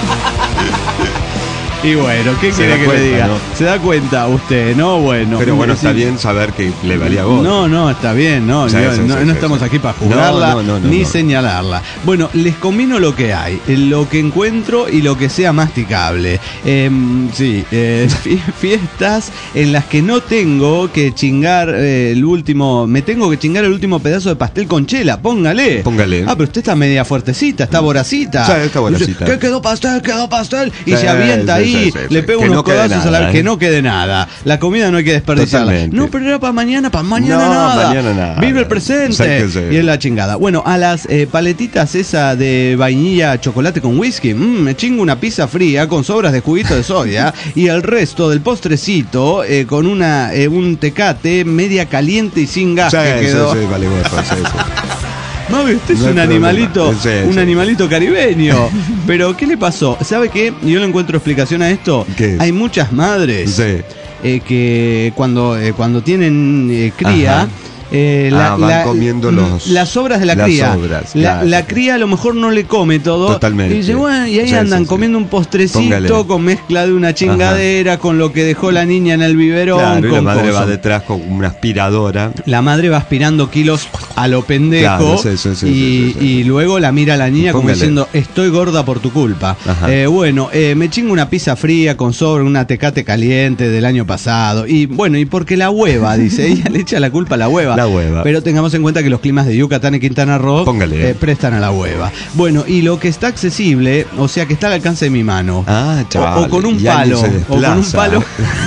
Y bueno, ¿qué Se quiere da que cuenta, le diga? ¿no? Se da cuenta usted, ¿no? Bueno. Pero bueno, está sí. bien saber que le valía gorro. No, no, está bien, no, Sí, yo- sí, no, sí, no sí, estamos sí. aquí para juzgarla No, no, no, ni no. señalarla. Bueno, les combino lo que hay, lo que encuentro y lo que sea masticable. Em, sí, eh, fie- fiestas en las que no tengo que chingar eh, el último, me tengo que chingar el último pedazo de pastel con chela, póngale. Póngale. Ah, pero usted está media fuertecita, está voracita. Sí, está voracita. ¿Qué quedó pastel? Quedó pastel. Y Sí, se avienta sí, ahí, sí, sí, le sí. pega Que unos no quede codazos a la nada, que ¿eh? no quede nada. La comida no hay que desperdiciarla. Totalmente. No, pero era para mañana, para mañana No, nada. mañana nada. Vive el presente. Sáquese. Y es la chingada. Bueno, a las eh, paletitas esa de vainilla chocolate con whisky, mm, me chingo una pizza fría con sobras de juguito de soya y el resto del postrecito eh, con una eh, un tecate media caliente y sin gas Sí, que sí, quedó. sí, vale gorro, sí, sí. Mami, usted es No hay un problema. animalito, Sí, un sí. animalito caribeño. Pero, ¿qué le pasó? ¿Sabe qué? Yo le encuentro explicación a esto. ¿Qué es? Hay muchas madres Sí. eh, que cuando, eh, cuando tienen eh, cría, Ajá. eh, la- Ah, van la- comiendo los- las sobras de la las cría. sobras, la, claro. la cría a lo mejor no le come todo. Totalmente. Y dice, bueno, y ahí Sí, andan sí, sí. comiendo un postrecito Póngale. con mezcla de una chingadera, con lo que dejó la niña en el biberón. Claro, y la con madre cosas. va detrás con una aspiradora. La madre va aspirando kilos a lo pendejo Claro, sí, sí, sí, y, sí, sí, sí. y luego la mira a la niña como Póngale. diciendo, estoy gorda por tu culpa. Ajá. Eh, bueno, eh, me chingo una pizza fría con sobre una tecate caliente del año pasado. Y bueno, y porque la hueva, dice, ella le echa la culpa a la hueva. La hueva. Pero tengamos en cuenta que los climas de Yucatán y Quintana Roo Póngale. eh, prestan a la hueva. Bueno, y lo que está accesible, o sea que está al alcance de mi mano. Ah, O- chaval. o, con un y alguien palo. se O con un desplaza. palo.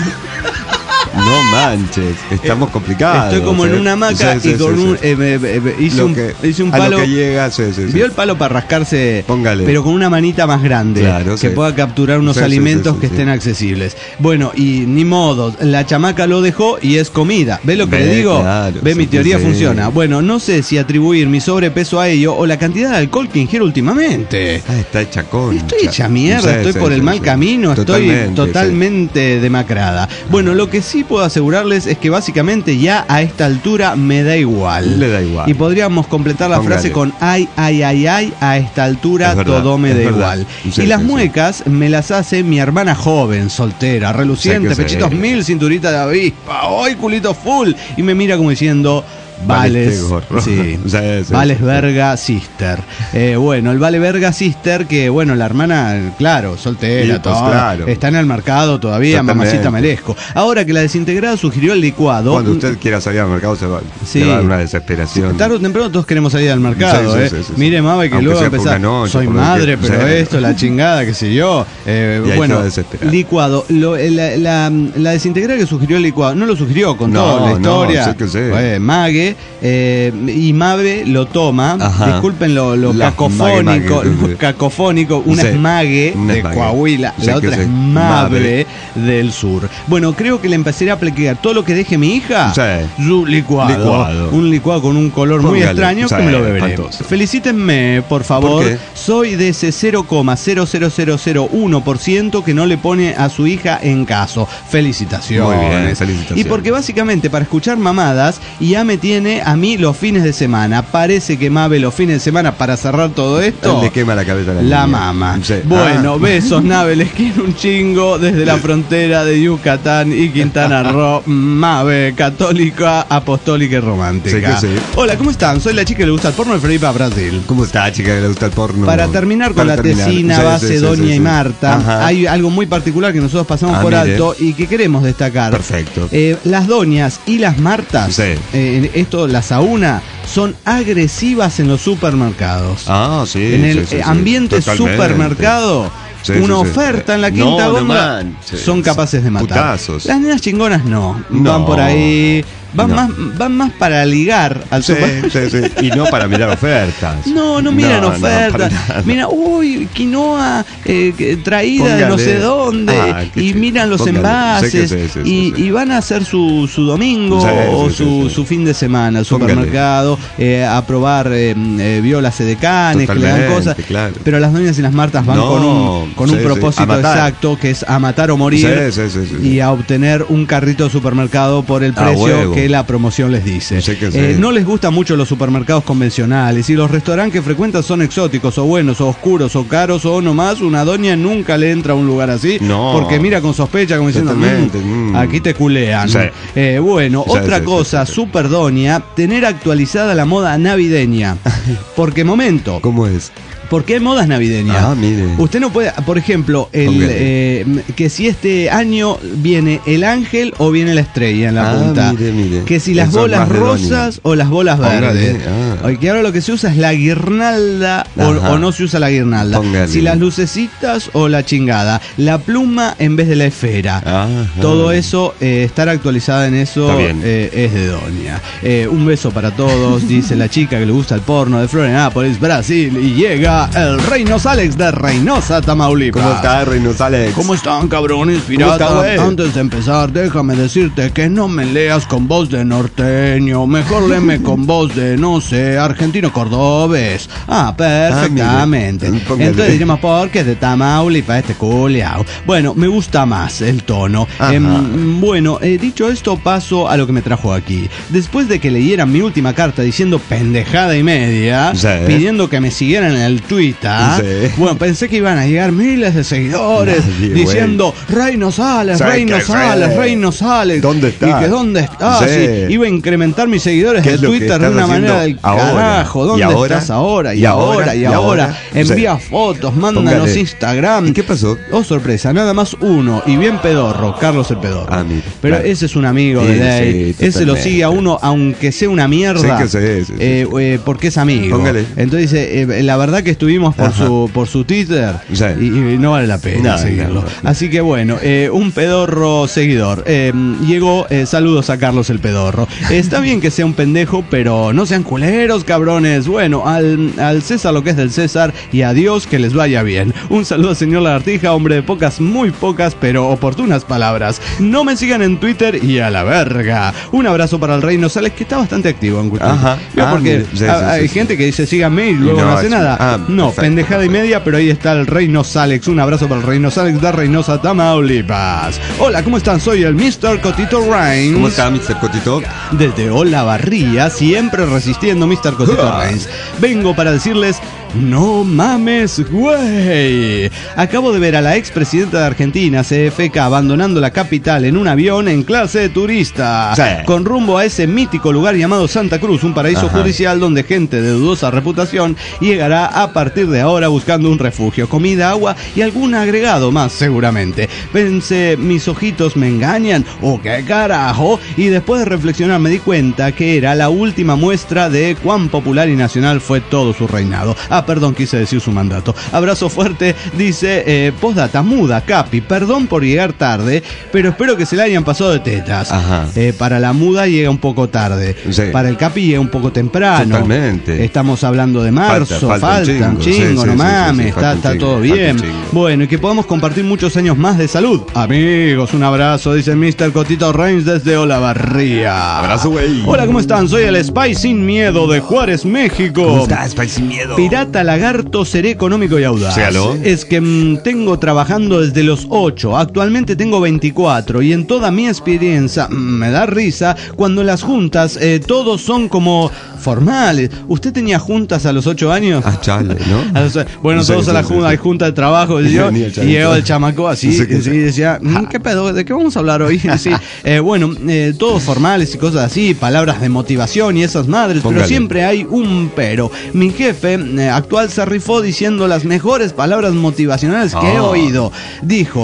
No manches, estamos complicados. Estoy como en ¿eh? una hamaca Sí, sí, y sí, con sí. un. eh, eh, eh, hice, Lo un que- hice un a palo. lo que llega, sí, sí, sí. ¿Vio el palo para rascarse? Póngale. Pero con una manita más grande. Claro, que sí. pueda capturar unos Sí, sí, alimentos sí, sí, que sí. estén accesibles. Bueno, y ni modo. La chamaca lo dejó y es comida. ¿Ve lo que Ve, le digo? claro, Ve, sí, mi teoría sí. funciona. Bueno, no sé si atribuir mi sobrepeso a ello o la cantidad de alcohol que ingiero últimamente. Ah, está hecha concha. Estoy hecha mierda, Sí, estoy sí, por el sí, mal sí. camino, estoy Totalmente, totalmente demacrada. Bueno, lo que sí puedo asegurarles es que básicamente ya a esta altura me da igual. Le da igual. Y podríamos completar la Póngale. frase con ay, ay, ay, ay, a esta altura Es verdad, todo me es da verdad. igual. Sí, y las sí, sí. muecas me las hace mi hermana joven, soltera, reluciente, Sí que sí. pechitos mil, cinturita de avispa, hoy culito full. Y me mira como diciendo... Vales, Valeste gorro. sí, Sí, sí, Vales sí. verga sister. Eh, bueno, el Vale verga sister que, bueno, la hermana, claro, soltera, Y, pues, todo, claro. está en el mercado todavía, Totalmente. mamacita merezco. Ahora que la desintegrada sugirió el licuado, Cuando usted quiera salir al mercado se va, Sí. le va a dar una desesperación. tarde o temprano todos queremos salir al mercado, Sí, sí, ¿eh? sí, sí, sí. Mire, Maba, que Aunque luego sea por empezar, una noche, soy por madre, cualquier- pero sí. esto, la chingada, qué sé yo. Eh, Y ahí bueno, se va desesperado. licuado, lo- la, la, la desintegrada que sugirió el licuado, no lo sugirió, contó No, la no, historia. sé que sé. Fue Mague, eh, y Mabe lo toma, Ajá. disculpen lo, lo La cacofónico, mague, mague, sí, sí. cacofónico, una Sí, es Mague una de es Mague. Coahuila, Sí, la que otra sí. es Mabre del sur. Bueno, creo que le empezaré a aplicar todo lo que deje mi hija, Sí. su licuado, Licuado. un licuado con un color muy Póngale. extraño Sí, que me lo beberé. espantoso. Felicítenme, por favor. ¿Por qué? Soy de ese cero coma cero cero cero cero uno por ciento que no le pone a su hija en caso. Felicitaciones. Muy bien, felicitaciones. Y porque básicamente para escuchar mamadas ya me tiene a mí los fines de semana. Parece que Mabe los fines de semana para cerrar todo esto. Le quema la cabeza a la La niña. mama. Sí. Bueno, Ah. besos, Nave, les quiero un chingo desde la frontera de Yucatán y Quintana Roo. Mave, católica, apostólica y romántica. Sí que sí. Hola, ¿cómo están? Soy la chica que le gusta el porno de Felipe Brasil. ¿Cómo está, chica, que le gusta el porno? Para terminar con Para la terminar. tesina, Sí, base, sí, sí, Doña sí, y sí. Marta, Ajá. hay algo muy particular que nosotros pasamos Ah, por mire. alto y que queremos destacar. Perfecto. Eh, las Doñas y las Martas, Sí. eh, esto la sauna son agresivas en los supermercados. Ah, sí. En el sí, sí, ambiente sí, supermercado, sí, una sí, sí. oferta en la No, quinta no góndola man, sí, son capaces de matar. putazos. Las nenas chingonas no, No. van por ahí, van, No. más, van más para ligar al Sí, supermercado. sí, sí. Y no para mirar ofertas. No, no miran No, no, ofertas. para nada. Mira, uy, quinoa eh, que- traída de no sé Póngale. dónde. Ah, qué y chido. miran los Póngale. envases. Sí que sí, sí, y, sí, sí. y van a hacer su, su domingo Sí, o sí, su, sí, sí. su fin de semana al Póngale. supermercado eh, a probar eh, eh, violas edecanes, que le dan Totalmente, cosas. claro. Pero las doñas y las martas van No, con un, con un sí, sí. propósito A matar. exacto, que es a matar o morir. Sí, sí, sí, sí. Y a obtener un carrito de supermercado por el A precio huevo. que la promoción les dice. Sí que sí. Eh, no les gustan mucho los supermercados convencionales y los restaurantes que frecuentan son exóticos o buenos o oscuros o caros o nomás una doña nunca le entra a un lugar así No. porque mira con sospecha como diciendo Totalmente, "Mm, mm". aquí te culean". Sí. Eh, bueno, Sí, otra sí, sí, cosa sí, sí. super doña, tener actualizada la moda navideña. Porque momento, ¿Cómo es? porque hay modas navideñas. Ah, mire. Usted no puede, por ejemplo, el, Póngale. eh, que si este año viene el ángel o viene la estrella en la Ah, punta. mire, mire. Que si las Eso es bolas más de rosas o las bolas Póngale, verdes. ah. Oye, que ahora lo que se usa es la guirnalda o, Ajá. o no se usa la guirnalda. Póngale. Si las lucecitas o la chingada. La pluma en vez de la esfera. Ajá. Todo eso, eh, estar actualizada en eso Está bien. eh, es de doña. Eh, un beso para todos, dice la chica que le gusta el porno de Florianópolis, Brasil. Y llega el Reynos Alex de Reynosa, Tamaulipas. ¿Cómo está, Reynos Alex? ¿Cómo están, cabrones ¿Cómo piratas? está, güey? Antes de empezar, déjame decirte que no me leas con voz de norteño. Mejor léeme con voz de, no sé, argentino cordobés. Ah, perfectamente. Ah, mire. Póngale. Entonces diremos, porque es de Tamaulipas este culiao. Bueno, me gusta más el tono. Ajá. Em, bueno, eh, dicho esto, paso a lo que me trajo aquí. Después de que leyeran mi última carta diciendo pendejada y media, Sí. pidiendo que me siguieran en el Twitter, Sí. bueno, pensé que iban a llegar miles de seguidores Nadie, diciendo Reynos Alex, Sí, Reynos que sí. Alex, Reynos Alex. ¿Dónde está? Y que dónde está. Sí. Sí, iba a incrementar mis seguidores ¿Qué de es lo que Twitter de estás una manera haciendo del ahora? carajo. ¿Dónde ¿Y ahora? estás ahora? Y, ¿Y ahora, ahora? y ¿Y ahora. ahora? Envía Sí. fotos, mándanos Póngale. Instagram. ¿Y qué pasó? Oh, sorpresa, nada más uno. Y bien pedorro, Carlos el Pedorro. Ah, mire, Pero claro. ese es un amigo Sí, de Ley. sí, ese lo totalmente. sigue a uno, aunque sea una mierda. Sí, que sí, sí, sí, eh, eh, porque es amigo. Póngale. Entonces dice, eh, la verdad que estuvimos por Ajá. su por su Twitter Sí. y, y no vale la pena No, seguirlo. no, no. Así que bueno, eh, un pedorro seguidor. Eh, llegó, eh, saludos a Carlos el Pedorro. Está bien que sea un pendejo, pero no sean culeros, cabrones. Bueno, al, al César lo que es del César y a Dios que les vaya bien. Un saludo, señor Lagartija, hombre de pocas, muy pocas, pero oportunas palabras. No me sigan en Twitter y a la verga. Un abrazo para el Reino Sales, que está bastante activo en Twitter. Ajá. ¿Vio? Ah, Porque mire. Sí, sí, a- hay sí, gente sí. que dice síganme y luego no no, hace hace- nada. ah, no, perfecto. pendejada y media, pero ahí está el Reino Salex. Un abrazo para el Reino Salex de Reynosa, Tamaulipas. Hola, ¿cómo están? Soy el mister Cotito Reigns. ¿Cómo está, mister Cotito? Desde Olavarría, siempre resistiendo, mister Cotito Ah. Reigns. Vengo para decirles, no mames, güey. Acabo de ver a la expresidenta de Argentina, C F K, abandonando la capital en un avión en clase de turista. Sí. Con rumbo a ese mítico lugar llamado Santa Cruz, un paraíso Ajá. judicial donde gente de dudosa reputación llegará a partir de ahora buscando un refugio, comida, agua y algún agregado más, seguramente. Pensé, mis ojitos me engañan, o qué carajo, y después de reflexionar me di cuenta que era la última muestra de cuán popular y nacional fue todo su reinado. Ah, perdón, quise decir su mandato. Abrazo fuerte, dice, eh, postdata, muda, Capi, perdón por llegar tarde, pero espero que se le hayan pasado de tetas. Ajá. Eh, para la muda llega un poco tarde. Sí. Para el Capi llega un poco temprano. Totalmente. Estamos hablando de marzo, Falta- falta, falta un un chingo. chingo, Sí, no sí, sí, mames, sí, está, falta un está chingo, todo falta un bien. chingo. Bueno, y que podamos compartir muchos años más de salud. Amigos, un abrazo, dice mister Cotito Reigns desde Olavarría. Abrazo, güey. Hola, ¿cómo están? Soy el Spy Sin Miedo de Juárez, México. ¿Cómo está, Spy Sin Miedo? Pirata, lagarto, seré económico y audaz. Sígalo. Es que mm, tengo trabajando desde los ocho, actualmente tengo veinticuatro y en toda mi experiencia mm, me da risa cuando las juntas eh, todos son como formales. ¿Usted tenía juntas a los ocho años? Ah, chale, ¿no? A los- bueno, Sí, todos sí, a la sí, junta, sí. hay junta de trabajo y, Y yo, venía el y chavito. llegaba el chamaco así, Sí, que y sí. decía, "Mm, ¿qué pedo? ¿De qué vamos a hablar hoy? Sí, eh, bueno, eh, todos formales y cosas así, palabras de motivación y esas madres, pero Póngale. siempre hay un pero. Mi jefe eh, actual se rifó diciendo las mejores palabras motivacionales que he Ah. oído. Dijo,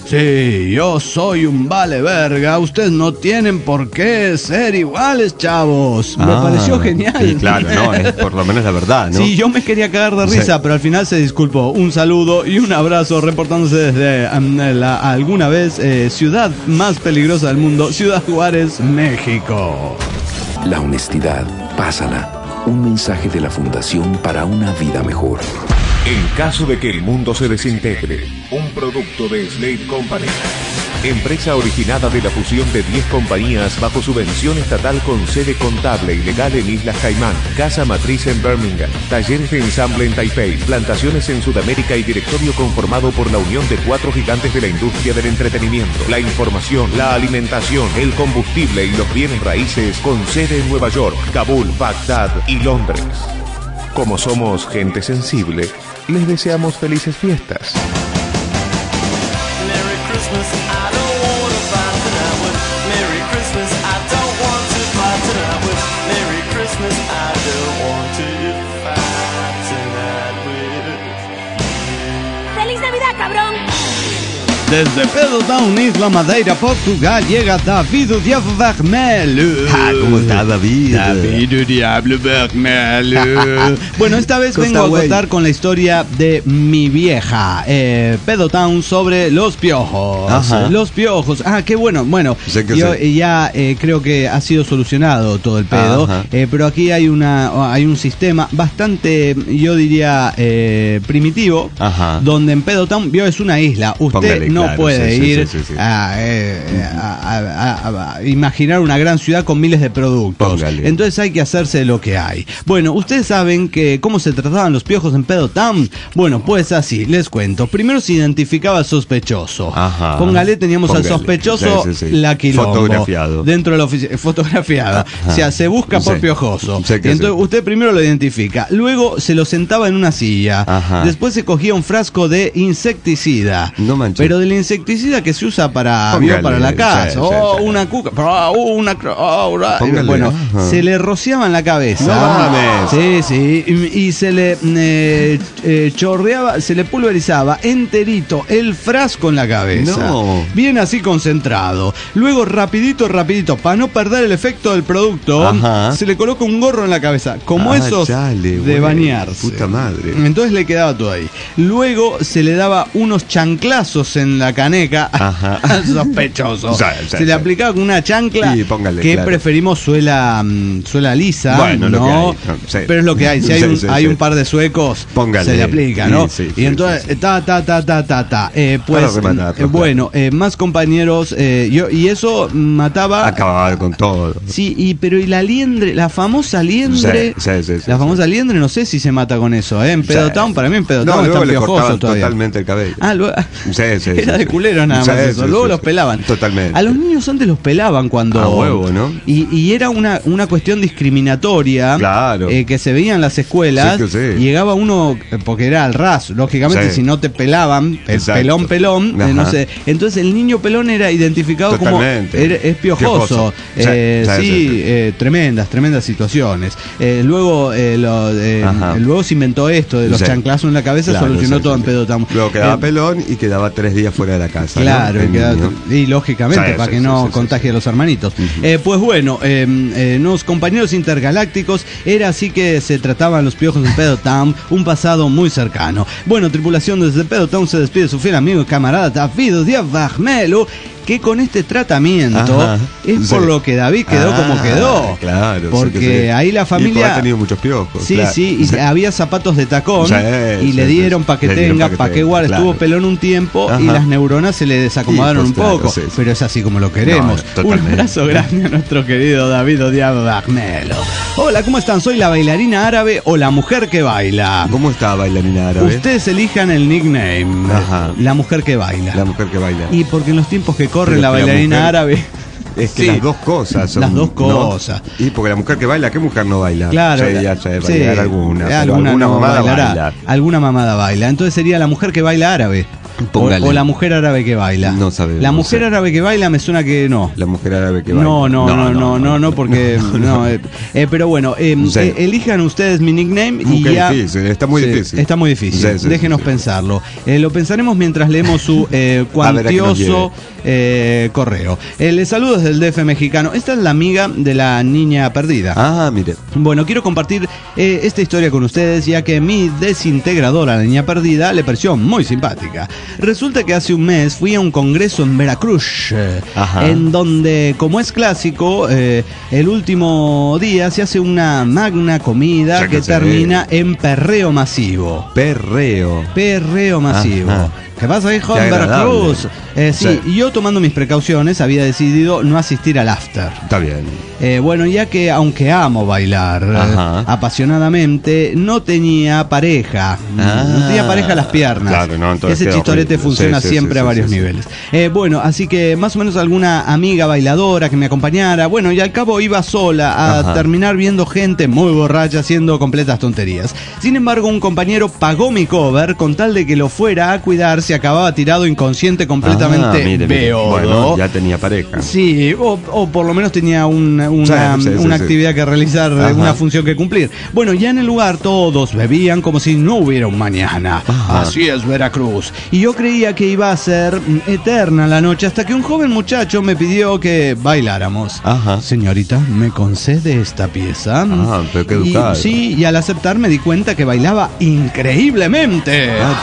Sí, yo soy un vale verga. Ustedes no tienen por qué ser iguales, chavos. Me Ah, pareció genial. Sí, claro, no, es por lo menos la verdad, ¿no? Sí, yo me quería cagar de risa, Sí. pero al final se disculpó. Un saludo y un abrazo reportándose desde um, la alguna vez eh, ciudad más peligrosa del mundo, Ciudad Juárez, México. La honestidad, pásala. Un mensaje de la Fundación para una vida mejor. En caso de que el mundo se desintegre, un producto de Slate Company. Empresa originada de la fusión de diez compañías bajo subvención estatal con sede contable y legal en Islas Caimán, casa matriz en Birmingham, talleres de ensamble en Taipei, plantaciones en Sudamérica y directorio conformado por la unión de cuatro gigantes de la industria del entretenimiento, la información, la alimentación, el combustible y los bienes raíces con sede en Nueva York, Kabul, Bagdad y Londres. Como somos gente sensible, les deseamos felices fiestas. Merry Christmas, I don't want to fight tonight with. Merry Christmas, I don't want to fight tonight with. Merry Christmas, I don't want to fight tonight with. ¡Feliz Navidad, cabrón! Desde Pedrotown, Isla Madeira, Portugal, llega David Diablo Vermelho. Ah, ¿cómo está David? David Diablo Vermelho. Bueno, esta vez Costa vengo a Güey. contar con la historia de mi vieja, eh, Pedrotown, sobre los piojos. Ajá. Los piojos. Ah, qué bueno. Bueno, Sé que yo sé. ya eh, creo que ha sido solucionado todo el pedo, Ajá. eh, pero aquí hay una hay un sistema bastante, yo diría, eh, primitivo, Ajá. donde en Pedrotown, vio, es una isla. Usted Póngale, no claro, puede sí, sí, ir sí, sí, sí. A, eh, a- a- a- a imaginar una gran ciudad con miles de productos. Póngale. Entonces hay que hacerse lo que hay. Bueno, ustedes saben que cómo se trataban los piojos en Pedrotown. Bueno, pues así, les cuento. Primero se identificaba al sospechoso. Ajá. Póngale, teníamos Póngale. al sospechoso, Sí, sí, sí. la quilombo. Fotografiado. Dentro de la oficina, fotografiado. Ajá. O sea, se busca por Sí. piojoso. Sé que Y entonces sí. usted primero lo identifica. Luego se lo sentaba en una silla. Ajá. Después se cogía un frasco de insecticida. No manches. Pero del insecticida que se usa para, Póngale, vio, para la casa. sí, oh, sí, sí. una cuca. Oh, una, oh, una- Póngale. bueno, Ajá. se le rociaba en la cabeza. No mames. Sí, sí. Y, y se le eh, eh, chorreaba, se le pulverizaba enterito el frasco en la cabeza. No. Bien así concentrado. Luego, rapidito, rapidito, para no perder el efecto del producto, Ajá. se le coloca un gorro en la cabeza. Como Ah, esos chale, de güey. bañarse. Puta madre. Entonces le quedaba todo ahí. Luego se le daba unos chanclazos en la caneca Ajá. al sospechoso. Sí, sí, se le sí. aplicaba con una chancla Sí, póngale, que claro. preferimos suela, mm, suela lisa. Bueno, lo ¿no? que hay, no, sí. Pero es lo que hay. Si hay, Sí, un, sí, hay sí. un par de suecos, Póngale. se le aplica, ¿no? Sí, sí, y sí, entonces, sí, sí. ta, ta, ta, ta, ta, ta. Eh, pues, Para rematarlo, eh, bueno, eh, más compañeros. eh, yo Y eso mataba. Acababa con todo. Sí, y pero y la liendre, la famosa liendre, Sí, sí, sí, sí, la sí. famosa liendre, no sé si se mata con eso, ¿eh? En Pedrotown, Sí. para mí en Pedrotown No, luego están le piojosos cortaban todavía. totalmente el cabello. Ah, luego, Sí, sí, era sí, de sí. culero nada más Sí, eso. sí, Luego sí, los sí. pelaban. Totalmente. A los niños antes los pelaban cuando. A huevo, ¿no? Y, y era una, una cuestión discriminatoria. Claro. eh, que se veía en las escuelas. Sí, que sí. Llegaba uno, eh, porque era al ras, lógicamente, Sí. si no te pelaban, el Exacto. pelón, pelón, eh, Ajá. no sé. Entonces el niño pelón era identificado Totalmente. como. era- es piojoso. Piojoso. Eh, Sí, sí, sí, sí, sí. eh, tremendas, tremendas situaciones. Eh, luego, eh, lo, eh, Ajá. luego se inventó esto de los Sí. chanclazos en la cabeza, Claro, solucionó sí, todo sí, en sí. Pedrotown. Luego quedaba Eh, pelón y quedaba tres días fuera de la casa. Claro, ¿no? y, queda- El niño. y lógicamente, Sí, para sí, que sí, no sí, sí, contagie a los hermanitos. Eh, pues bueno, eh, eh, unos compañeros intergalácticos, era así que se trataban los piojos en Pedrotown, un pasado muy cercano. Bueno, tripulación desde Pedrotown se despide su fiel amigo y camarada David Díaz Vermelho, que con este tratamiento Ajá. es Sí. por lo que David quedó Ah, como quedó. Claro. sí Porque que sí. ahí la Y porque familia... ha tenido muchos piojos. Sí, claro. sí, y había zapatos de tacón Sí, y sí, le sí, dieron sí. para que Le dieron tenga, pa' que para que tenga, guarde. claro. Estuvo pelón un tiempo y Ajá. las neuronas se le desacomodaron Y, un pues, claro, poco, sí, sí. pero es así como lo queremos. No, un totalmente. abrazo grande a nuestro querido David Odiado Bagmelo. Hola, ¿cómo están? Soy la bailarina árabe o la mujer que baila. ¿Cómo está bailarina árabe? Ustedes elijan el nickname. Ajá. La mujer que baila. La mujer que baila. Y porque en los tiempos que corren Pero la que la bailarina mujer- árabe... Es que Sí. las dos cosas son, Las dos ¿no? cosas. Y porque la mujer que baila, ¿qué mujer no baila? Claro, Sí, la- ya sé, sí, bailar alguna. pero alguna alguna no mamada bailará, baila. alguna mamada baila. Entonces sería la mujer que baila árabe. O, o la mujer árabe que baila. No sabemos. La mujer árabe que baila me suena que no. La mujer árabe que baila. No, no, no, no, no, no, porque no. Eh, eh, pero bueno, eh, Sí. eh, elijan ustedes mi nickname y Qué ya. difícil, está muy Sí, difícil. Está muy difícil. Sí, sí, Déjenos sí. pensarlo. Eh, lo pensaremos mientras leemos su eh, A ver a qué nos cuantioso eh, correo. Eh, les saludo desde el D F mexicano. Esta es la amiga de la niña perdida. Ah, mire. Bueno, quiero compartir eh, esta historia con ustedes, ya que mi desintegradora, la niña perdida, le pareció muy simpática. Resulta que hace un mes fui a un congreso en Veracruz, eh, Ajá. en donde, como es clásico, eh, el último día se hace una magna comida Ya que que sé. termina en perreo masivo. Perreo. Perreo masivo. Ajá. ¿Qué pasa, hijo? Qué En agradable. Veracruz. Eh, sí, Sí. y yo tomando mis precauciones había decidido no asistir al after. Está bien. Eh, bueno, ya que aunque amo bailar eh, Ajá. apasionadamente, no tenía pareja. Ah. No tenía pareja a las piernas. Claro, no, entonces Ese queda chistorete horrible. funciona Sí, sí, siempre sí, a sí, varios sí, sí. niveles. Eh, bueno, así que más o menos alguna amiga bailadora que me acompañara. Bueno, y al cabo iba sola a Ajá. terminar viendo gente muy borracha haciendo completas tonterías. Sin embargo, un compañero pagó mi cover con tal de que lo fuera a cuidar si acababa tirado inconsciente completamente Ah, mire, mire. beodo. Bueno, ya tenía pareja. Sí, o, o por lo menos tenía una, una, Sí, sí, sí, una sí. actividad que realizar, Ajá. una función que cumplir. Bueno, ya en el lugar todos bebían como si no hubiera un mañana. Ajá. Así es Veracruz. Y yo creía que iba a ser mm, eterna la noche hasta que un joven muchacho me pidió que bailáramos. Ajá. Señorita, ¿me concede esta pieza? Ah, pero qué Y- educado. Sí, y al aceptar me di cuenta que bailaba increíblemente. Ah,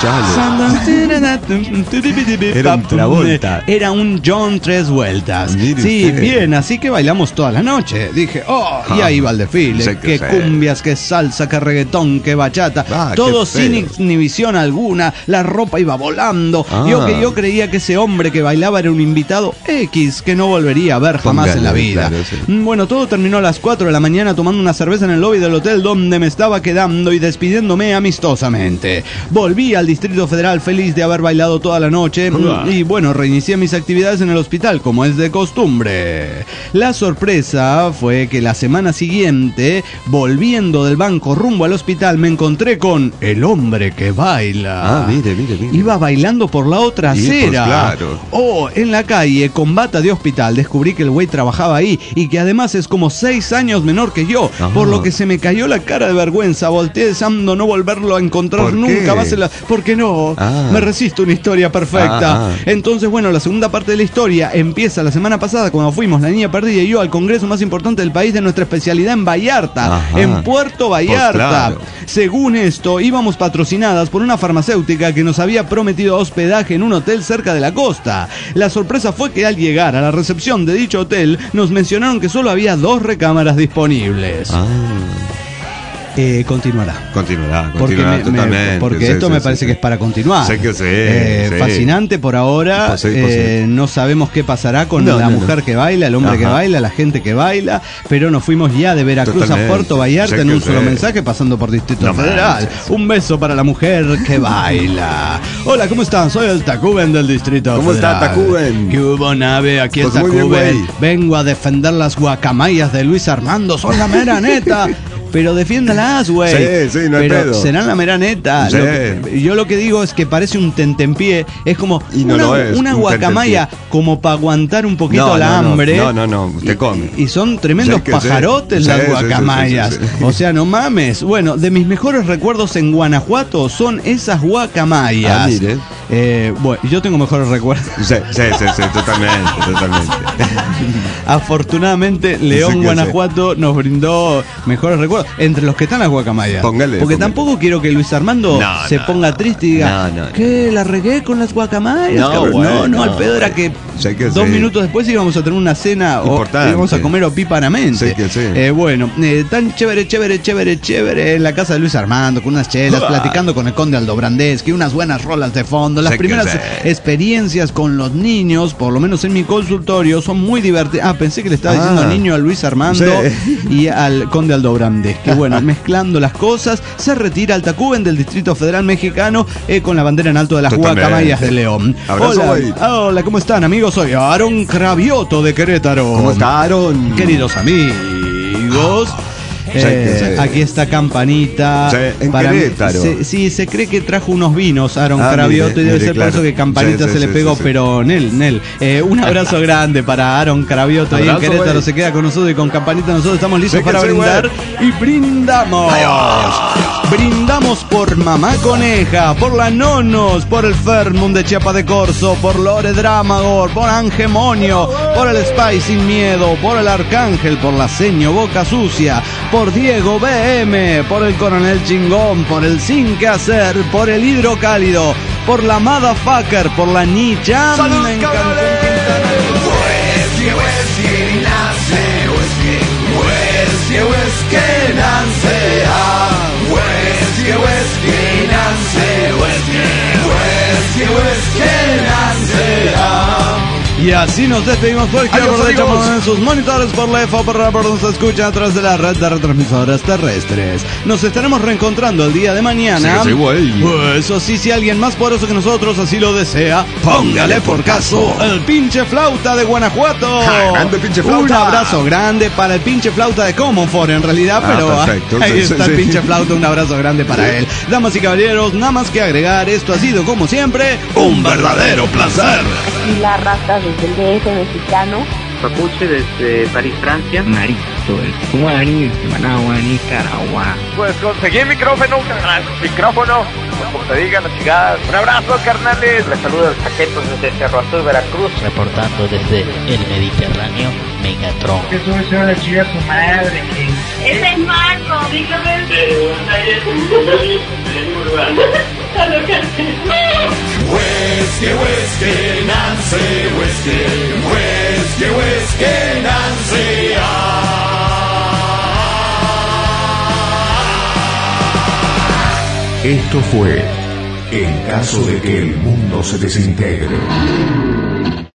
Era un Travolta. Era un John tres vueltas. Mire Sí, usted. bien, así que bailamos toda la noche. Dije, oh, y Ah, ahí va el desfile. sé que Qué sé. cumbias, qué salsa, qué reggaetón, qué bachata. Ah, qué Todo sin feo. inhibición alguna. La ropa iba volando. Ah. Yo que yo creía que ese hombre que bailaba era un invitado X que no volvería a ver jamás Póngale, en la vida. claro, sí. Mm, Bueno, todo terminó a las cuatro de la mañana tomando una cerveza en el lobby del hotel donde me estaba quedando y despidiéndome amistosamente. Volví al Distrito Federal feliz de haber bailado toda la noche Uah. y bueno, reinicié mis actividades en el hospital como es de costumbre. La sorpresa fue que la semana siguiente, volviendo del banco rumbo al hospital, me encontré con el hombre que baila. Ah, mire, mire, mire. Iba bailando por la otra Y, pues, acera. claro. Oh, en la calle, con bata de hospital, descubrí que el güey trabajaba ahí y que además es como seis años menor que yo, Ah. por lo que se me cayó la cara de vergüenza. Volteé deseando no volverlo a encontrar ¿Por nunca qué? más en la... ¿Por qué no? Ah. Me resisto a una historia perfecta. Ah, ah. Entonces, bueno, la segunda parte de la historia empieza la semana pasada cuando fuimos, la niña perdida y yo, al congreso más importante del país de nuestra especialidad en Vallarta, Ajá. en Puerto Vallarta. Pues claro. Según esto, íbamos patrocinadas por una farmacéutica que nos había prometido hospedaje en un hotel cerca de la costa. La sorpresa fue que al llegar a la recepción de dicho hotel, nos mencionaron que solo había dos recámaras disponibles. Ah, Eh, continuará. continuará, Porque, continuará me- me- totalmente. porque sí, esto sí, me sí, parece sí. que es para continuar. Sé que sí, Eh, sí. Fascinante por ahora. Pues sí, pues eh, sí. No sabemos qué pasará con No, la no, no. mujer que baila, el hombre que Ajá. baila, la gente que baila. Pero nos fuimos ya de Veracruz Totalmente. a Puerto Vallarta Sé en que un solo sí. mensaje, pasando por Distrito No Federal. manches. Un beso para la mujer que baila. Hola, ¿cómo están? Soy el Tacuben del Distrito ¿Cómo está, Federal. Tacuben? ¿Qué hubo, nave? Aquí Pues está muy bien, Tacuben. güey. Vengo a defender las guacamayas de Luis Armando. Son la mera neta. Pero defiéndalas, güey. Sí, sí, no hay Pero pedo. serán la mera neta. Sí. Lo que- yo lo que digo es que parece un tentempié. Es como Y no una, lo es, una un guacamaya tentempié. como para aguantar un poquito No, la no, no. hambre. No, no, no, usted come. Y, y son tremendos Sí, que pajarotes sí. las Sí, sí, sí, guacamayas. sí, sí, sí. O sea, no mames. Bueno, de mis mejores recuerdos en Guanajuato son esas guacamayas. Ah, mire. Eh, bueno, yo tengo mejores recuerdos. Sí, sí, sí, sí, totalmente, totalmente. Afortunadamente, León, Sí que Guanajuato nos brindó mejores recuerdos. Entre los que están las guacamayas. Póngale, Porque póngale. tampoco quiero que Luis Armando No, se no, ponga no, triste y diga, no, no, ¿qué? ¿La regué con las guacamayas? No, cabrón?". bueno, no, no, al no, pedo era bueno. que Sé que dos sí. minutos después íbamos a tener una cena Importante. o íbamos a comer opíparamente. Sé que sí. Eh, bueno, eh, tan chévere, chévere, chévere, chévere en la casa de Luis Armando con unas chelas, Ah. platicando con el conde Aldobrandeschi, unas buenas rolas de fondo. Las Sé que primeras sí. experiencias con los niños, por lo menos en mi consultorio, son muy divertidas. Ah, pensé que le estaba Ah. diciendo niño a Luis Armando Sí. y al conde Aldobrandeschi. Que bueno, mezclando las cosas, se retira al Tacuben del Distrito Federal Mexicano eh, con la bandera en alto de las Totalmente. guacamayas de León. Abrazo, hola, güey. hola, ¿cómo están, amigos? Soy Aaron Cravioto de Querétaro. ¿Cómo está, Aaron? Queridos amigos, Eh, sí, sí. Aquí está Campanita. Sí, en Para mí- Querétaro. se- sí, se cree que trajo unos vinos Aaron Ah, Cravioto mire, y debe mire, ser claro. por eso que Campanita Sí, se sí, le sí, pegó, sí, sí. pero Nel, Nel. Eh, un abrazo grande para Aaron Cravioto ahí en Abrazo, Querétaro. güey. Se queda con nosotros y con Campanita nosotros estamos listos Fíjense, para brindar. Y brindamos. Brindamos por Mamá Coneja, por la Nonos, por el Fermum de Chiapa de Corzo, por Lore Dramagor, por Angemonio, por el Spy Sin Miedo, por el Arcángel, por la Seño Boca Sucia, por Diego B M, por el Coronel Chingón, por el Sin Que Hacer, por el Hidrocálido, por la Motherfucker, por la Nichan. ¡Salud, en cabrones! Cancún, Quintana Roo. Y así nos despedimos por aquí. Adiós, Aprovechamos amigos. en sus monitores por la F O, por la por donde se escucha a través de la red de retransmisoras terrestres. Nos estaremos reencontrando el día de mañana. Sí, sí, güey. Pues eso sí, si alguien más poderoso que nosotros así lo desea, póngale por caso el pinche flauta de Guanajuato. Ja, grande pinche flauta. Un abrazo grande para el pinche flauta de Comonfort en realidad, Ah, pero perfecto. ahí Sí, está sí, el sí. pinche flauta. Un abrazo grande para él. Damas y caballeros, nada más que agregar, esto ha sido como siempre un verdadero placer. Y la raza desde el D F mexicano. Papuche desde París, Francia. Marito, el Guaraní, Managua, Nicaragua. Pues conseguí micrófono, carnal. Micrófono, como te digan las chigadas. Un abrazo, carnales. Les saluda el Paquetos desde Cerro Azul, Veracruz. Reportando desde el Mediterráneo, Megatron. Que sube se va la chica su madre. Ese es Marco, dígame. Whiskey, whiskey, Nancy, whiskey, whiskey, whiskey, Nancy. Esto fue En caso de que el mundo se desintegre.